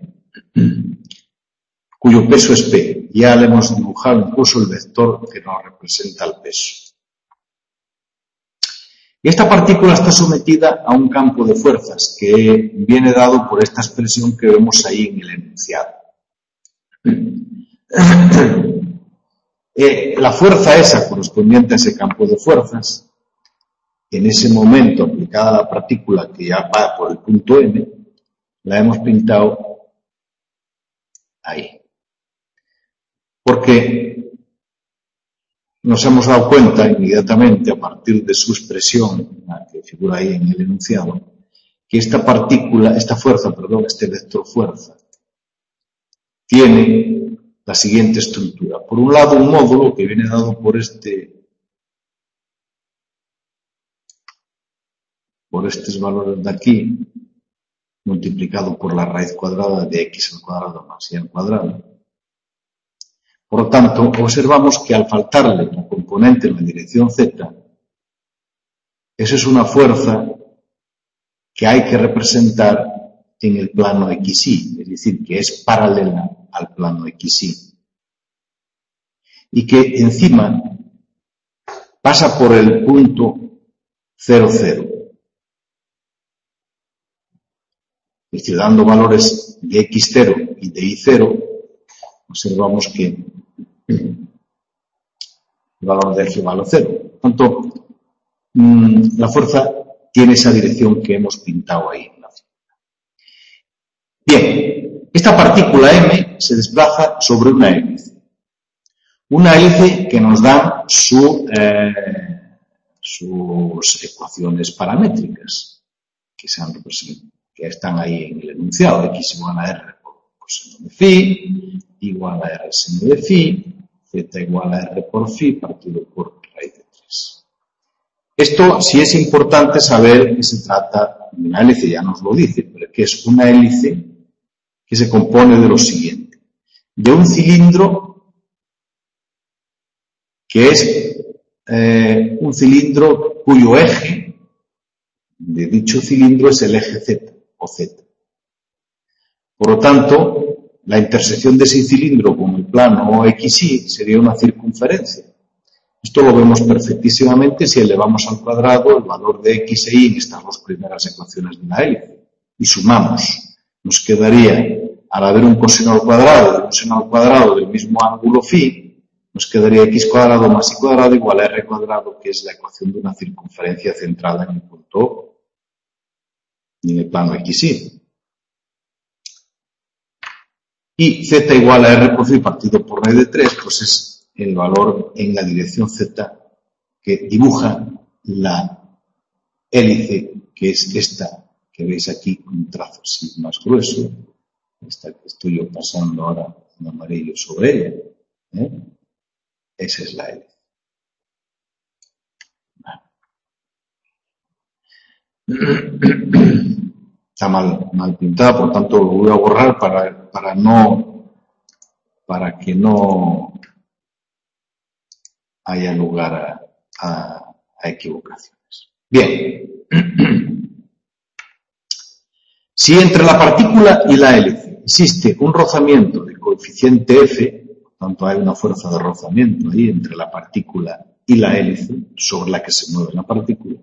Speaker 1: cuyo peso es P. Ya le hemos dibujado incluso el vector que nos representa el peso. Y esta partícula está sometida a un campo de fuerzas que viene dado por esta expresión que vemos ahí en el enunciado. Eh, la fuerza esa correspondiente a ese campo de fuerzas, en ese momento aplicada a la partícula que ya va por el punto M, la hemos pintado ahí. Porque nos hemos dado cuenta inmediatamente a partir de su expresión, la que figura ahí en el enunciado, que esta partícula, esta fuerza, perdón, este vector fuerza, tiene la siguiente estructura. Por un lado, un módulo que viene dado por este, por estos valores de aquí, multiplicado por la raíz cuadrada de x al cuadrado más y al cuadrado. Por lo tanto, observamos que al faltarle la componente en la dirección z, esa es una fuerza que hay que representar en el plano xy, es decir, que es paralela al plano xy. Y que encima pasa por el punto cero, cero. Es decir, dando valores de x cero y de y cero, observamos que el valor de g vale cero. Por tanto, la fuerza tiene esa dirección que hemos pintado ahí. Bien, esta partícula m se desplaza sobre una hélice. Una hélice que nos da su, eh, sus ecuaciones paramétricas, que, se han, que están ahí en el enunciado. X igual a r por coseno de phi, igual a r seno de phi, z igual a r por phi partido por raíz de tres. Esto sí es importante saber que se trata de una hélice, ya nos lo dice, pero que es una hélice que se compone de lo siguiente. De un cilindro que es eh, un cilindro cuyo eje de dicho cilindro es el eje Z o Z. Por lo tanto, la intersección de ese cilindro con el plano xy sería una circunferencia. Esto lo vemos perfectísimamente si elevamos al cuadrado el valor de x e y en estas dos primeras ecuaciones de la hélice y sumamos. Nos quedaría, al haber un coseno al cuadrado y un seno al cuadrado del mismo ángulo phi, nos quedaría x cuadrado más y cuadrado igual a r cuadrado, que es la ecuación de una circunferencia centrada en el punto, en el plano xy. Y z igual a r por phi partido por raíz de tres, pues es el valor en la dirección z que dibuja la hélice, que es esta que veis aquí con un trazo así más grueso, esta que estoy yo pasando ahora en amarillo sobre ella. ¿eh? Esa es la hélice. Está mal, mal pintada, por tanto lo voy a borrar para, para no, para que no haya lugar a, a, a equivocaciones. Bien. Si entre la partícula y la hélice existe un rozamiento de coeficiente F, por tanto hay una fuerza de rozamiento ahí entre la partícula y la hélice sobre la que se mueve la partícula,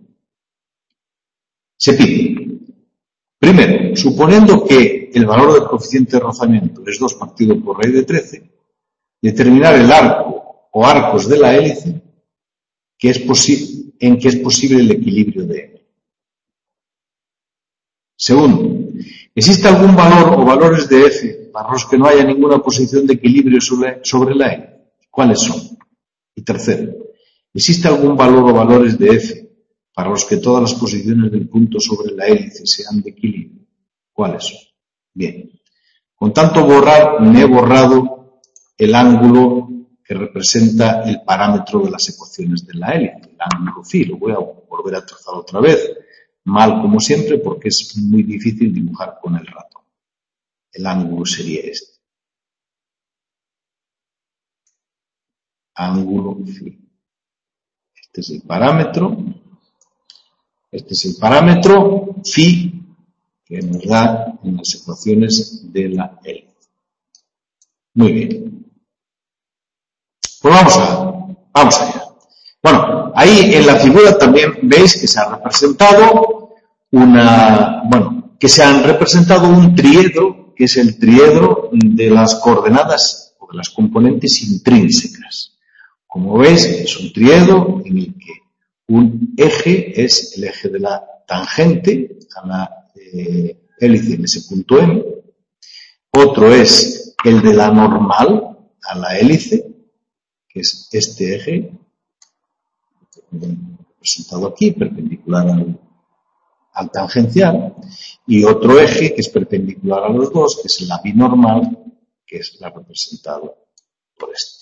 Speaker 1: se pide, primero, suponiendo que el valor del coeficiente de rozamiento es dos partido por raíz de trece, determinar el arco o arcos de la hélice que es posi- en que es posible el equilibrio de M. Segundo, ¿existe algún valor o valores de F para los que no haya ninguna posición de equilibrio sobre, sobre la hélice? ¿Cuáles son? Y tercero, ¿existe algún valor o valores de F para los que todas las posiciones del punto sobre la hélice sean de equilibrio? ¿Cuáles son? Bien. Con tanto borrar, me he borrado el ángulo que representa el parámetro de las ecuaciones de la hélice, el ángulo phi. Lo voy a volver a trazar otra vez, mal como siempre, porque es muy difícil dibujar con el ratón. El ángulo sería este. Ángulo phi. Este es el parámetro. Este es el parámetro phi que nos da en las ecuaciones de la hélice. Muy bien. Pues vamos a, vamos allá. Bueno, ahí en la figura también veis que se ha representado una, bueno, que se han representado un triedro, que es el triedro de las coordenadas o de las componentes intrínsecas. Como veis, es un triedro en el que un eje es el eje de la tangente a la eh, hélice en ese punto M. Otro es el de la normal a la hélice, que es este eje, representado aquí, perpendicular al, al tangencial, y otro eje que es perpendicular a los dos, que es la binormal, que es la representada por este.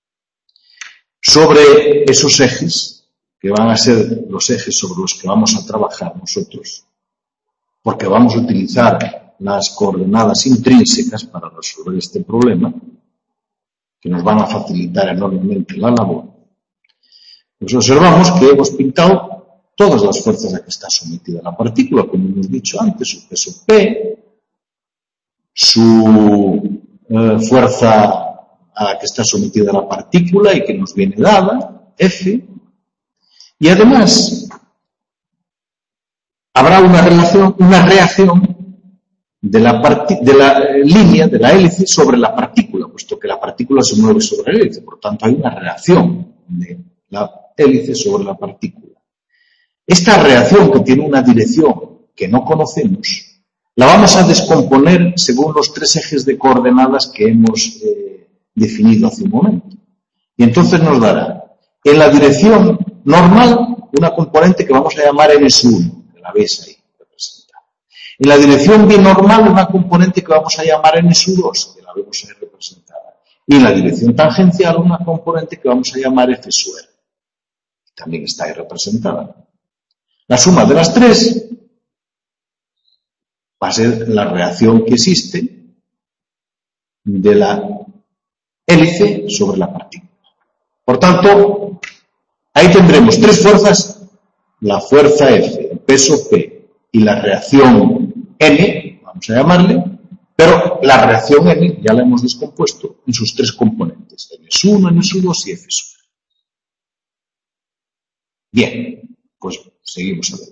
Speaker 1: Sobre esos ejes, que van a ser los ejes sobre los que vamos a trabajar nosotros, porque vamos a utilizar las coordenadas intrínsecas para resolver este problema, que nos van a facilitar enormemente la labor, pues observamos que hemos pintado todas las fuerzas a que está sometida la partícula, como hemos dicho antes, su peso P, su eh, fuerza a la que está sometida la partícula y que nos viene dada, F, y además habrá una relación, una reacción de la, de la eh, línea, de la hélice sobre la partícula, puesto que la partícula se mueve sobre la hélice, por tanto hay una reacción de la hélice sobre la partícula. Esta reacción, que tiene una dirección que no conocemos, la vamos a descomponer según los tres ejes de coordenadas que hemos eh, definido hace un momento. Y entonces nos dará, en la dirección normal, una componente que vamos a llamar N uno, que la veis ahí representada. En la dirección binormal, una componente que vamos a llamar N dos, que la vemos ahí representada. Y en la dirección tangencial, una componente que vamos a llamar F sub R, que también está ahí representada. La suma de las tres va a ser la reacción que existe de la hélice sobre la partícula. Por tanto, ahí tendremos tres fuerzas, la fuerza F, el peso P y la reacción N, vamos a llamarle, pero la reacción N ya la hemos descompuesto en sus tres componentes, N uno, N dos y F sub. Bien, pues seguimos a ver.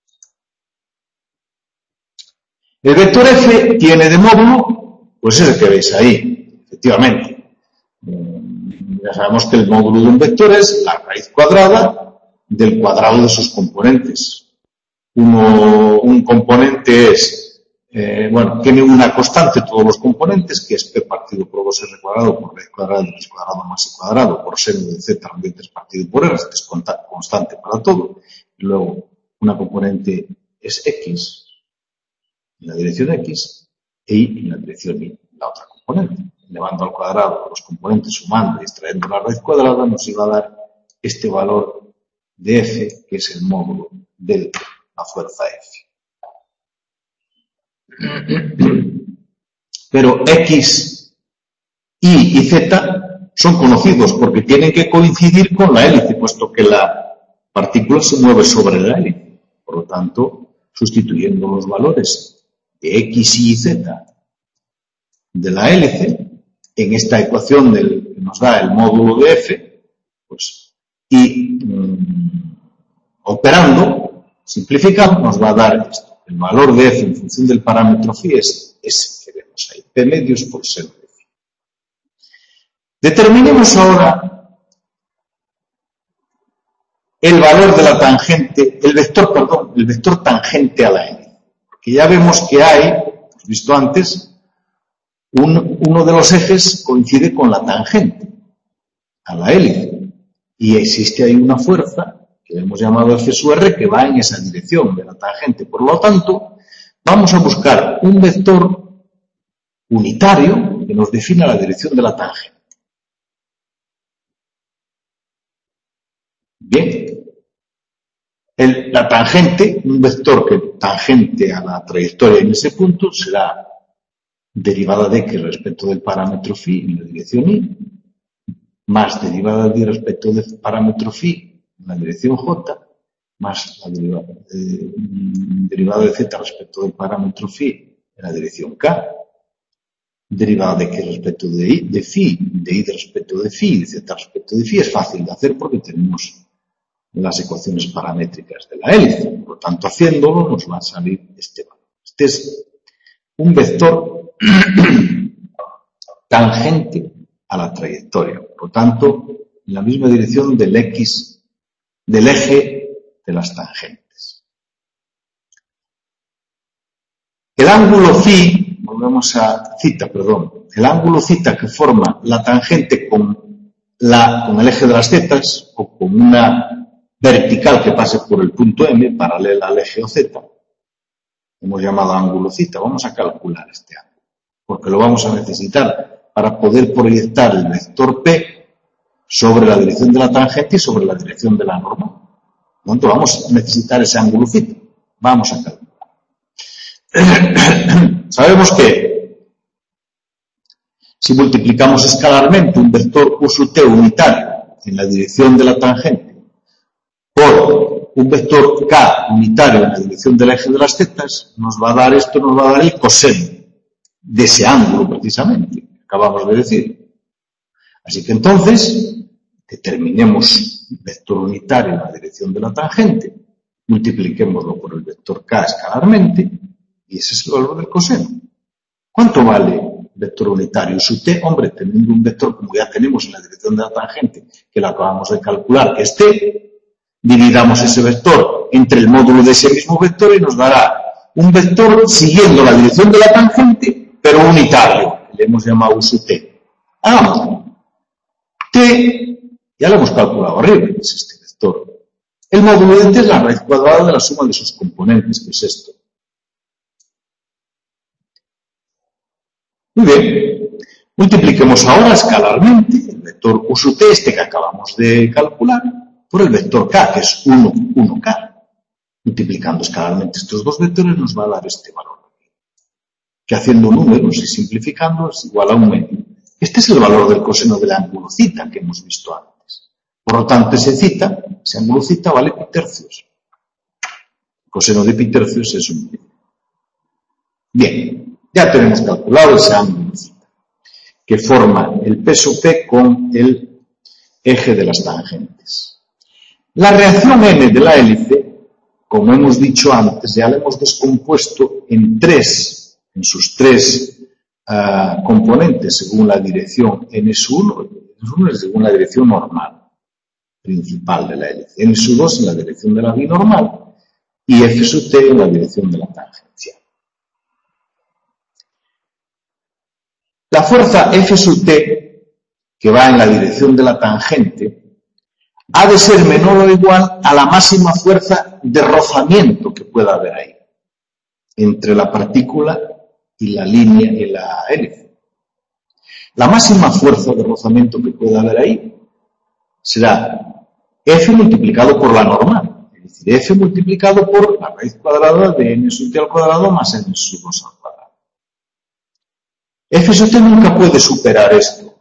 Speaker 1: El vector F tiene de módulo, pues es el que veis ahí, efectivamente. Ya sabemos que el módulo de un vector es la raíz cuadrada del cuadrado de sus componentes. Uno, un componente es, eh, bueno, tiene una constante todos los componentes, que es P partido por dos R cuadrado por raíz cuadrada de X cuadrado más Y cuadrado por seno de Z de tres partido por R, que es constante para todo. Y luego, una componente es X, en la dirección X, e Y en la dirección Y, la otra componente. Elevando al cuadrado los componentes, sumando y extrayendo la raíz cuadrada, nos iba a dar este valor de F, que es el módulo de la fuerza F. Pero X, Y y Z son conocidos porque tienen que coincidir con la hélice, puesto que la partícula se mueve sobre la hélice. Por lo tanto, sustituyendo los valores de X, Y y Z de la hélice, en esta ecuación del, que nos da el módulo de F, pues, y mmm, operando, simplificando, nos va a dar esto. El valor de F en función del parámetro phi es ese que vemos ahí, P medios por seno de phi. Determinemos ahora el valor de la tangente, el vector, perdón, el vector tangente a la hélice. Porque ya vemos que hay, hemos visto antes, Un, uno de los ejes coincide con la tangente a la hélice y existe ahí una fuerza que hemos llamado F sub R que va en esa dirección de la tangente. Por lo tanto, vamos a buscar un vector unitario que nos defina la dirección de la tangente. Bien, el, la tangente, un vector que tangente a la trayectoria en ese punto será derivada de X respecto del parámetro phi en la dirección Y, más derivada de respecto del parámetro phi en la dirección J, más la derivada de, derivada de Z respecto del parámetro phi en la dirección K, derivada de X respecto de, y, de phi, de Y respecto de phi, de Z respecto de phi. Es fácil de hacer porque tenemos las ecuaciones paramétricas de la hélice. Por lo tanto, haciéndolo nos va a salir este valor. Este es un vector tangente a la trayectoria, por lo tanto, en la misma dirección del X, del eje de las tangentes. El ángulo phi, volvemos a cita, perdón, el ángulo θ que forma la tangente con, la, con el eje de las zetas o con una vertical que pase por el punto M paralela al eje O Z, hemos llamado ángulo θ. Vamos a calcular este ángulo, porque lo vamos a necesitar para poder proyectar el vector P sobre la dirección de la tangente y sobre la dirección de la normal. Por lo tanto, vamos a necesitar ese ángulo θ. Vamos a calcular. Sabemos que si multiplicamos escalarmente un vector U sub t unitario en la dirección de la tangente por un vector K unitario en la dirección del eje de las zetas, nos va a dar esto, nos va a dar el coseno de ese ángulo precisamente, que acabamos de decir. Así que entonces, determinemos un vector unitario en la dirección de la tangente, multipliquémoslo por el vector K escalarmente, y ese es el valor del coseno. ¿Cuánto vale vector unitario sub t? Hombre, teniendo un vector como ya tenemos en la dirección de la tangente, que lo acabamos de calcular, que es t, dividamos ese vector entre el módulo de ese mismo vector y nos dará un vector siguiendo la dirección de la tangente, pero unitario, que le hemos llamado U sub t. Hagámoslo. T, ya lo hemos calculado arriba, es este vector. El módulo de t es la raíz cuadrada de la suma de sus componentes, que es esto. Muy bien, multipliquemos ahora escalarmente el vector U sub t, este que acabamos de calcular, por el vector K, que es uno, uno K. Multiplicando escalarmente estos dos vectores nos va a dar este valor, que haciendo números y simplificando es igual a un medio. Este es el valor del coseno del ángulo θ que hemos visto antes. Por lo tanto, ese θ, ese ángulo θ vale pi tercios. El coseno de pi tercios es un medio. Bien. Ya tenemos calculado ese ángulo θ, que forma el peso P con el eje de las tangentes. La reacción M de la hélice, como hemos dicho antes, ya la hemos descompuesto en tres, en sus tres uh, componentes, según la dirección N sub uno, N sub uno es según la dirección normal, principal de la hélice, N sub dos en la dirección de la binormal y F sub T en la dirección de la tangencia. La fuerza F sub t, que va en la dirección de la tangente, ha de ser menor o igual a la máxima fuerza de rozamiento que pueda haber ahí, entre la partícula y la línea y la hélice. La máxima fuerza de rozamiento que pueda haber ahí será F multiplicado por la normal, es decir, F multiplicado por la raíz cuadrada de n sub t al cuadrado más n sub dos al cuadrado. F sub t nunca puede superar esto.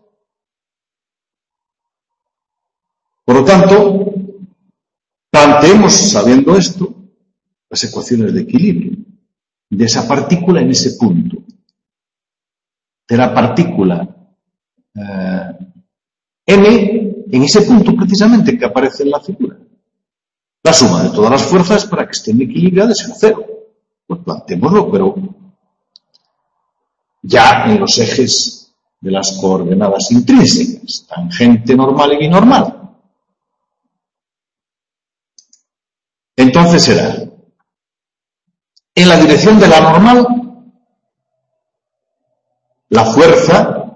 Speaker 1: Por lo tanto, planteemos, sabiendo esto, las ecuaciones de equilibrio de esa partícula en ese punto. De la partícula eh, M en ese punto precisamente que aparece en la figura. La suma de todas las fuerzas para que estén equilibradas es cero. Pues planteémoslo, pero ya en los ejes de las coordenadas intrínsecas, tangente normal y binormal. Entonces será, en la dirección de la normal, la fuerza,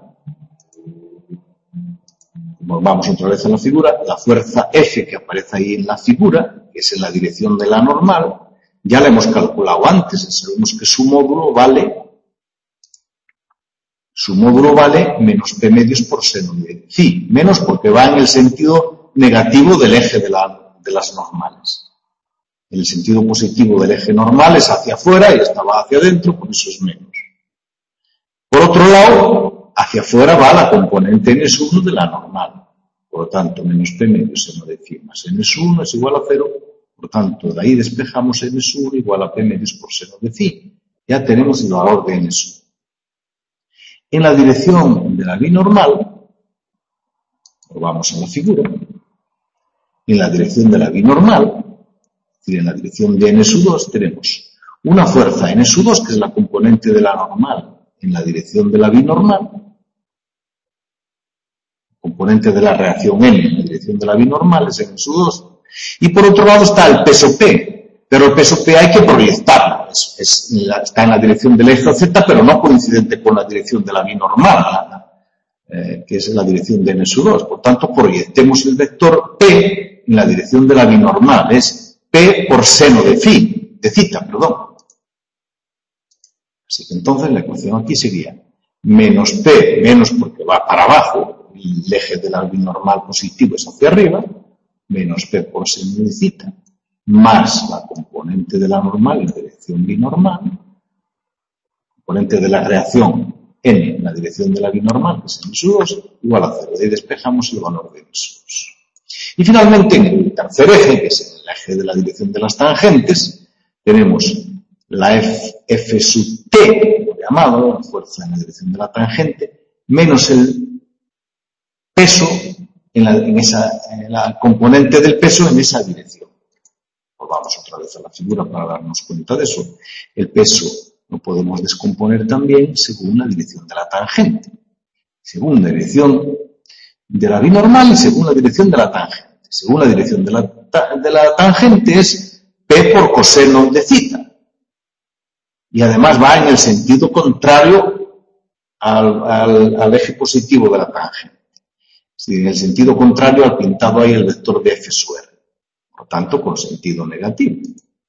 Speaker 1: vamos otra vez a la figura, la fuerza F que aparece ahí en la figura, que es en la dirección de la normal, ya la hemos calculado antes, sabemos que su módulo vale Su módulo vale menos P medios por seno de phi. Menos porque va en el sentido negativo del eje de, la, de las normales. En el sentido positivo del eje normal es hacia afuera y esta va hacia adentro, por eso es menos. Por otro lado, hacia afuera va la componente n sub uno de la normal. Por lo tanto, menos P medios seno de phi más n sub uno es igual a cero. Por tanto, de ahí despejamos n sub uno igual a P medios por seno de phi. Ya tenemos el valor de n sub uno. En la dirección de la binormal, vamos a la figura, en la dirección de la binormal, es decir, en la dirección de n sub dos, tenemos una fuerza n sub dos, que es la componente de la normal, en la dirección de la binormal, componente de la reacción n en la dirección de la binormal es n sub dos, y por otro lado está el peso P, Pero el peso P hay que proyectarlo. Es, es, está en la dirección del eje Z, pero no coincidente con la dirección de la binormal, la, eh, que es la dirección de N sub dos. Por tanto, proyectemos el vector P en la dirección de la binormal. Es P por seno de phi, de zeta, perdón. Así que entonces la ecuación aquí sería menos P, menos porque va para abajo, y el eje de la binormal positivo es hacia arriba, menos P por seno de zeta, más la componente de la normal en dirección binormal, componente de la reacción n en la dirección de la binormal, que es N sub dos, igual a cero. De ahí despejamos el valor de N sub dos. Y finalmente, en el tercer eje, que es el eje de la dirección de las tangentes, tenemos la F, F sub T, lo llamado, la fuerza en la dirección de la tangente, menos el peso en la, en esa, en la componente del peso en esa dirección. Volvamos otra vez a la figura para darnos cuenta de eso. El peso lo podemos descomponer también según la dirección de la tangente. Según la dirección de la binormal y según la dirección de la tangente. Según la dirección de la, de la tangente es P por coseno de zeta. Y además va en el sentido contrario al, al, al eje positivo de la tangente. Sí, en el sentido contrario al pintado ahí el vector de F sub R. Por lo tanto, con sentido negativo.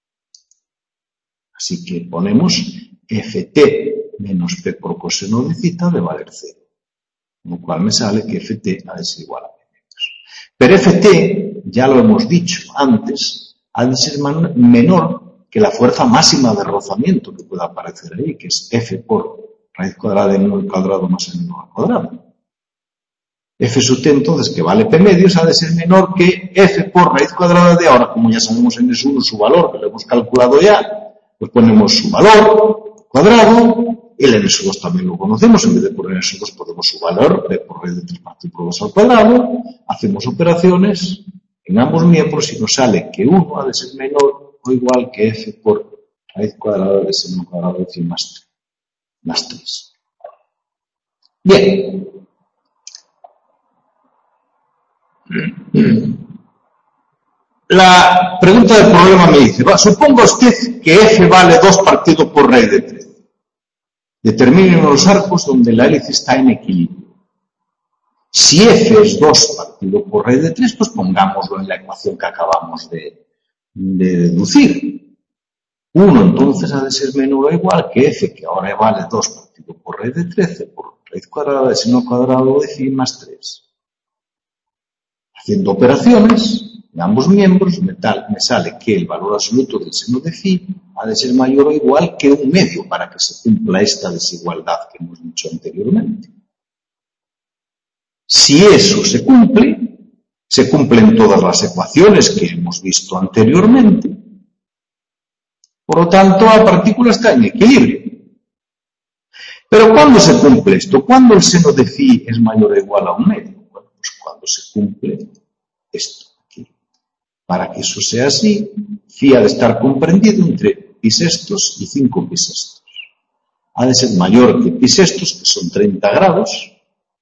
Speaker 1: Así que ponemos Ft menos P por coseno de zeta de valer cero. Con lo cual me sale que Ft ha de ser igual a P menos. Pero Ft, ya lo hemos dicho antes, ha de ser menor que la fuerza máxima de rozamiento que pueda aparecer ahí, que es F por raíz cuadrada de N al cuadrado más N al cuadrado. F sub T, entonces, que vale P medios, ha de ser menor que F por raíz cuadrada de, ahora, como ya sabemos en N sub uno su valor, que lo hemos calculado ya, pues ponemos su valor cuadrado, el N sub dos también lo conocemos, en vez de poner N sub dos ponemos su valor, P por raíz de tres partido por dos al cuadrado, hacemos operaciones en ambos miembros y nos sale que uno ha de ser menor o igual que F por raíz cuadrada de seno cuadrado de phi más tres. Bien. La pregunta del problema me dice, va, suponga usted que F vale dos partido por raíz de tres. Determine los arcos donde la hélice está en equilibrio. Si F es dos partido por raíz de tres, pues pongámoslo en la ecuación que acabamos de, de deducir. uno entonces ha de ser menor o igual que F, que ahora vale dos partido por raíz de trece, por raíz cuadrada de seno cuadrado de phi más tres. Haciendo operaciones de ambos miembros, me, tal, me sale que el valor absoluto del seno de phi ha de ser mayor o igual que un medio para que se cumpla esta desigualdad que hemos dicho anteriormente. Si eso se cumple, se cumplen todas las ecuaciones que hemos visto anteriormente. Por lo tanto, la partícula está en equilibrio. Pero ¿cuándo se cumple esto? ¿Cuándo el seno de phi es mayor o igual a un medio? Bueno, pues cuando se cumple esto aquí. Para que eso sea así, phi ha de estar comprendido entre pi sextos y cinco pi sextos. Ha de ser mayor que pi sextos, que son treinta grados,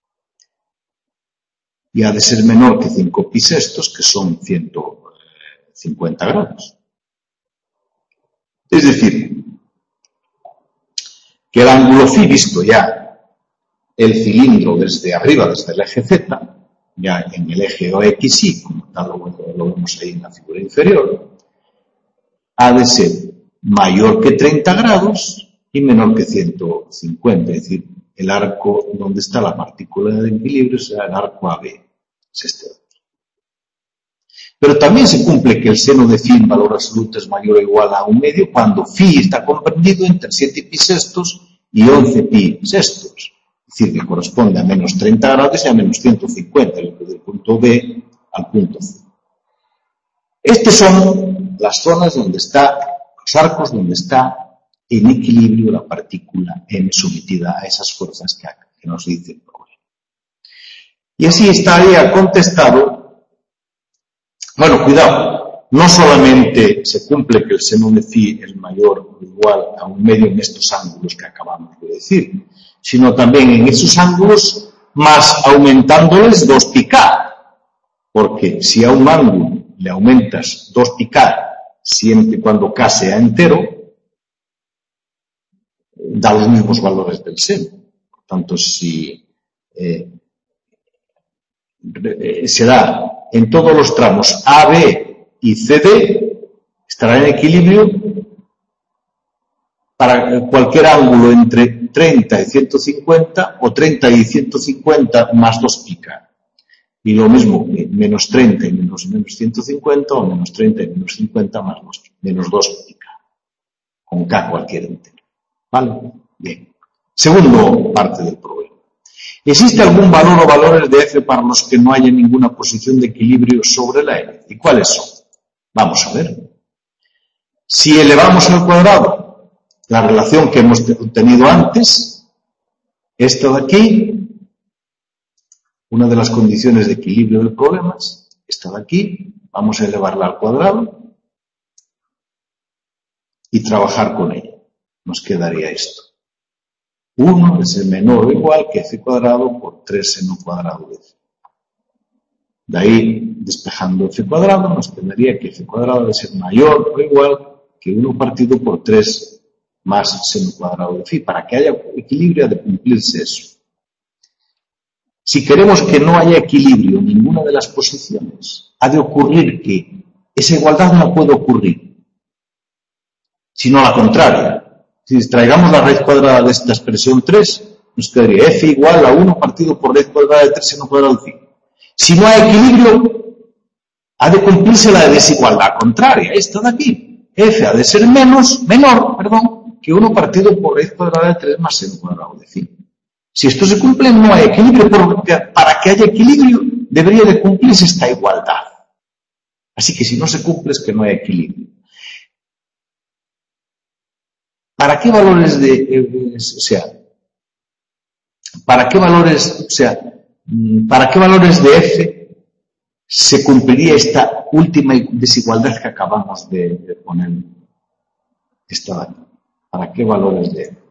Speaker 1: y ha de ser menor que cinco pi sextos, que son ciento cincuenta grados. Es decir, que el ángulo phi, visto ya el cilindro desde arriba, desde el eje Z, ya en el eje O X Y, como tal lo, lo vemos ahí en la figura inferior, ha de ser mayor que treinta grados y menor que ciento cincuenta, es decir, el arco donde está la partícula de equilibrio será el arco A B, es este otro. Pero también se cumple que el seno de phi en valor absoluto es mayor o igual a un medio cuando phi está comprendido entre siete pi sextos y once pi sextos. Es decir, que corresponde a menos treinta grados y a menos ciento cincuenta, del punto B al punto C. Estas son las zonas donde está, los arcos donde está en equilibrio la partícula M sometida a esas fuerzas que, que nos dice el problema. Y así estaría contestado. Bueno, cuidado, no solamente se cumple que el seno de phi es mayor o igual a un medio en estos ángulos que acabamos de decir, sino también en esos ángulos más aumentándoles dos pi k, porque si a un ángulo le aumentas dos pi k siempre y cuando K sea entero, da los mismos valores del seno. Por tanto, si eh, se da en todos los tramos A, B y C D, estará en equilibrio para cualquier ángulo entre treinta y ciento cincuenta o treinta y ciento cincuenta más dos pica. Y lo mismo, menos treinta y menos, menos ciento cincuenta o menos treinta y menos cincuenta más dos, menos dos pica. Con K cualquier entero. ¿Vale? Bien. Segundo parte del problema. ¿Existe algún valor o valores de F para los que no haya ninguna posición de equilibrio sobre la hélice? ¿Y cuáles son? Vamos a ver. Si elevamos al cuadrado la relación que hemos obtenido antes, esta de aquí, una de las condiciones de equilibrio del problema, esta de aquí, vamos a elevarla al cuadrado y trabajar con ella. Nos quedaría esto. uno es el menor o igual que F cuadrado por tres seno cuadrado de F. De ahí, despejando F cuadrado, nos quedaría que F cuadrado debe ser mayor o igual que uno partido por tres más seno cuadrado de phi. Para que haya equilibrio ha de cumplirse eso. Si queremos que no haya equilibrio en ninguna de las posiciones, ha de ocurrir que esa igualdad no puede ocurrir, sino la contraria. Si traigamos la raíz cuadrada de esta expresión tres, nos quedaría F igual a uno partido por raíz cuadrada de tres seno cuadrado de phi. Si no hay equilibrio, ha de cumplirse la desigualdad contraria, esta de aquí. F ha de ser menos, menor, perdón, que uno partido por raíz cuadrada de tres más seno cuadrado de phi. Si esto se cumple, no hay equilibrio, porque para que haya equilibrio debería de cumplirse esta igualdad. Así que si no se cumple es que no hay equilibrio. ¿Para qué valores de, eh, o sea, para qué valores, o sea, para qué valores de F se cumpliría esta última desigualdad que acabamos de, de poner? Esta aquí. ¿Para qué valores de F?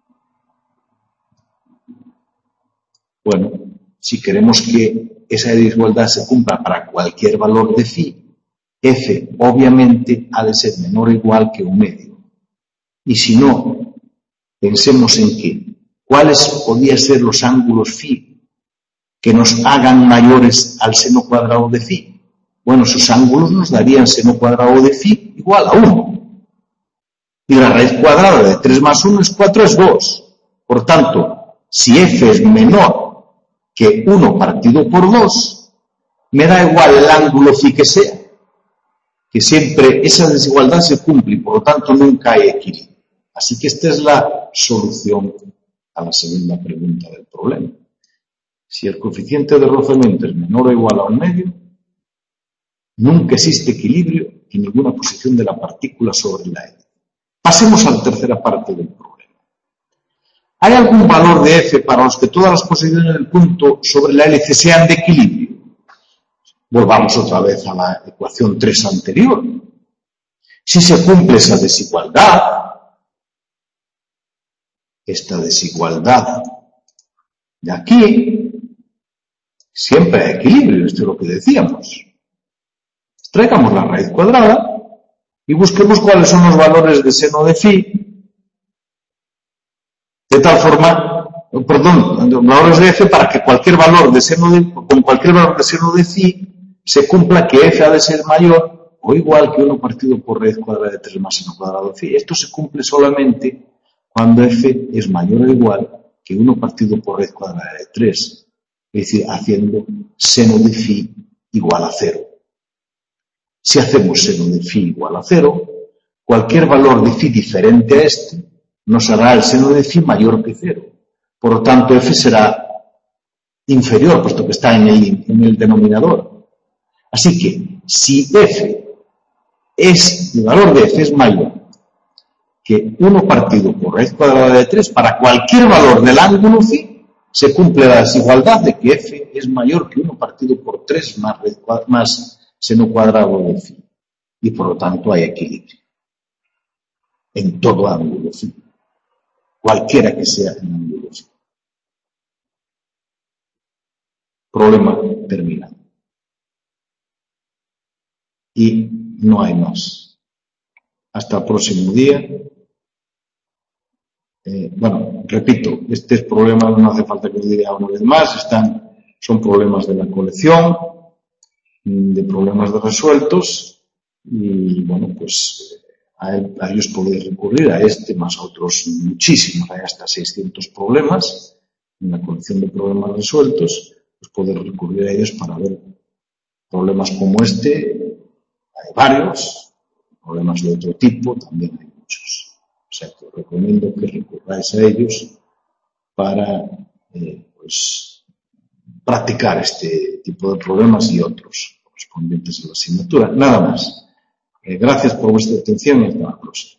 Speaker 1: Bueno, si queremos que esa desigualdad se cumpla para cualquier valor de phi, F obviamente ha de ser menor o igual que un medio. Y si no, pensemos en que, ¿cuáles podrían ser los ángulos phi que nos hagan mayores al seno cuadrado de phi? Bueno, esos ángulos nos darían seno cuadrado de phi igual a uno. Y la raíz cuadrada de tres más uno es cuatro, es dos. Por tanto, si F es menor que uno partido por dos, me da igual el ángulo phi que sea, que siempre esa desigualdad se cumple y por lo tanto nunca hay equilibrio. Así que esta es la solución a la segunda pregunta del problema. Si el coeficiente de rozamiento es menor o igual a un medio, nunca existe equilibrio en ninguna posición de la partícula sobre la hélice. Pasemos a la tercera parte del problema. ¿Hay algún valor de F para los que todas las posiciones del punto sobre la hélice sean de equilibrio? Volvamos otra vez a la ecuación tres anterior. Si se cumple esa desigualdad, esta desigualdad de aquí, siempre hay equilibrio, esto es lo que decíamos. Traigamos la raíz cuadrada y busquemos cuáles son los valores de seno de phi, de tal forma, perdón, los valores de F para que cualquier valor de seno de, con cualquier valor de seno de phi se cumpla que F ha de ser mayor o igual que uno partido por raíz cuadrada de tres más seno cuadrado de phi. Esto se cumple solamente cuando F es mayor o igual que uno partido por raíz cuadrada de tres, es decir, haciendo seno de phi igual a cero. Si hacemos seno de phi igual a cero, cualquier valor de phi diferente a este nos hará el seno de phi mayor que cero. Por lo tanto, F será inferior, puesto que está en el, en el denominador. Así que, si F es, el valor de F es mayor que uno partido por raíz cuadrada de tres, para cualquier valor del ángulo phi, se cumple la desigualdad de que F es mayor que uno partido por tres más, más seno cuadrado de phi. Y por lo tanto hay equilibrio en todo ángulo phi, cualquiera que sea el ángulo phi. Problema terminado. Y no hay más. Hasta el próximo día. Eh, bueno, repito, estos problemas no hace falta que lo diga una vez más, están, son problemas de la colección, de problemas de resueltos, y bueno, pues a, a ellos podéis recurrir, a este más a otros muchísimos, hay hasta seiscientos problemas en la colección de problemas resueltos, pues podéis recurrir a ellos para ver problemas como este, hay varios, problemas de otro tipo también hay muchos. O sea, que os recomiendo que recurráis a ellos para eh, pues, practicar este tipo de problemas y otros correspondientes a la asignatura. Nada más. Eh, gracias por vuestra atención y hasta la próxima.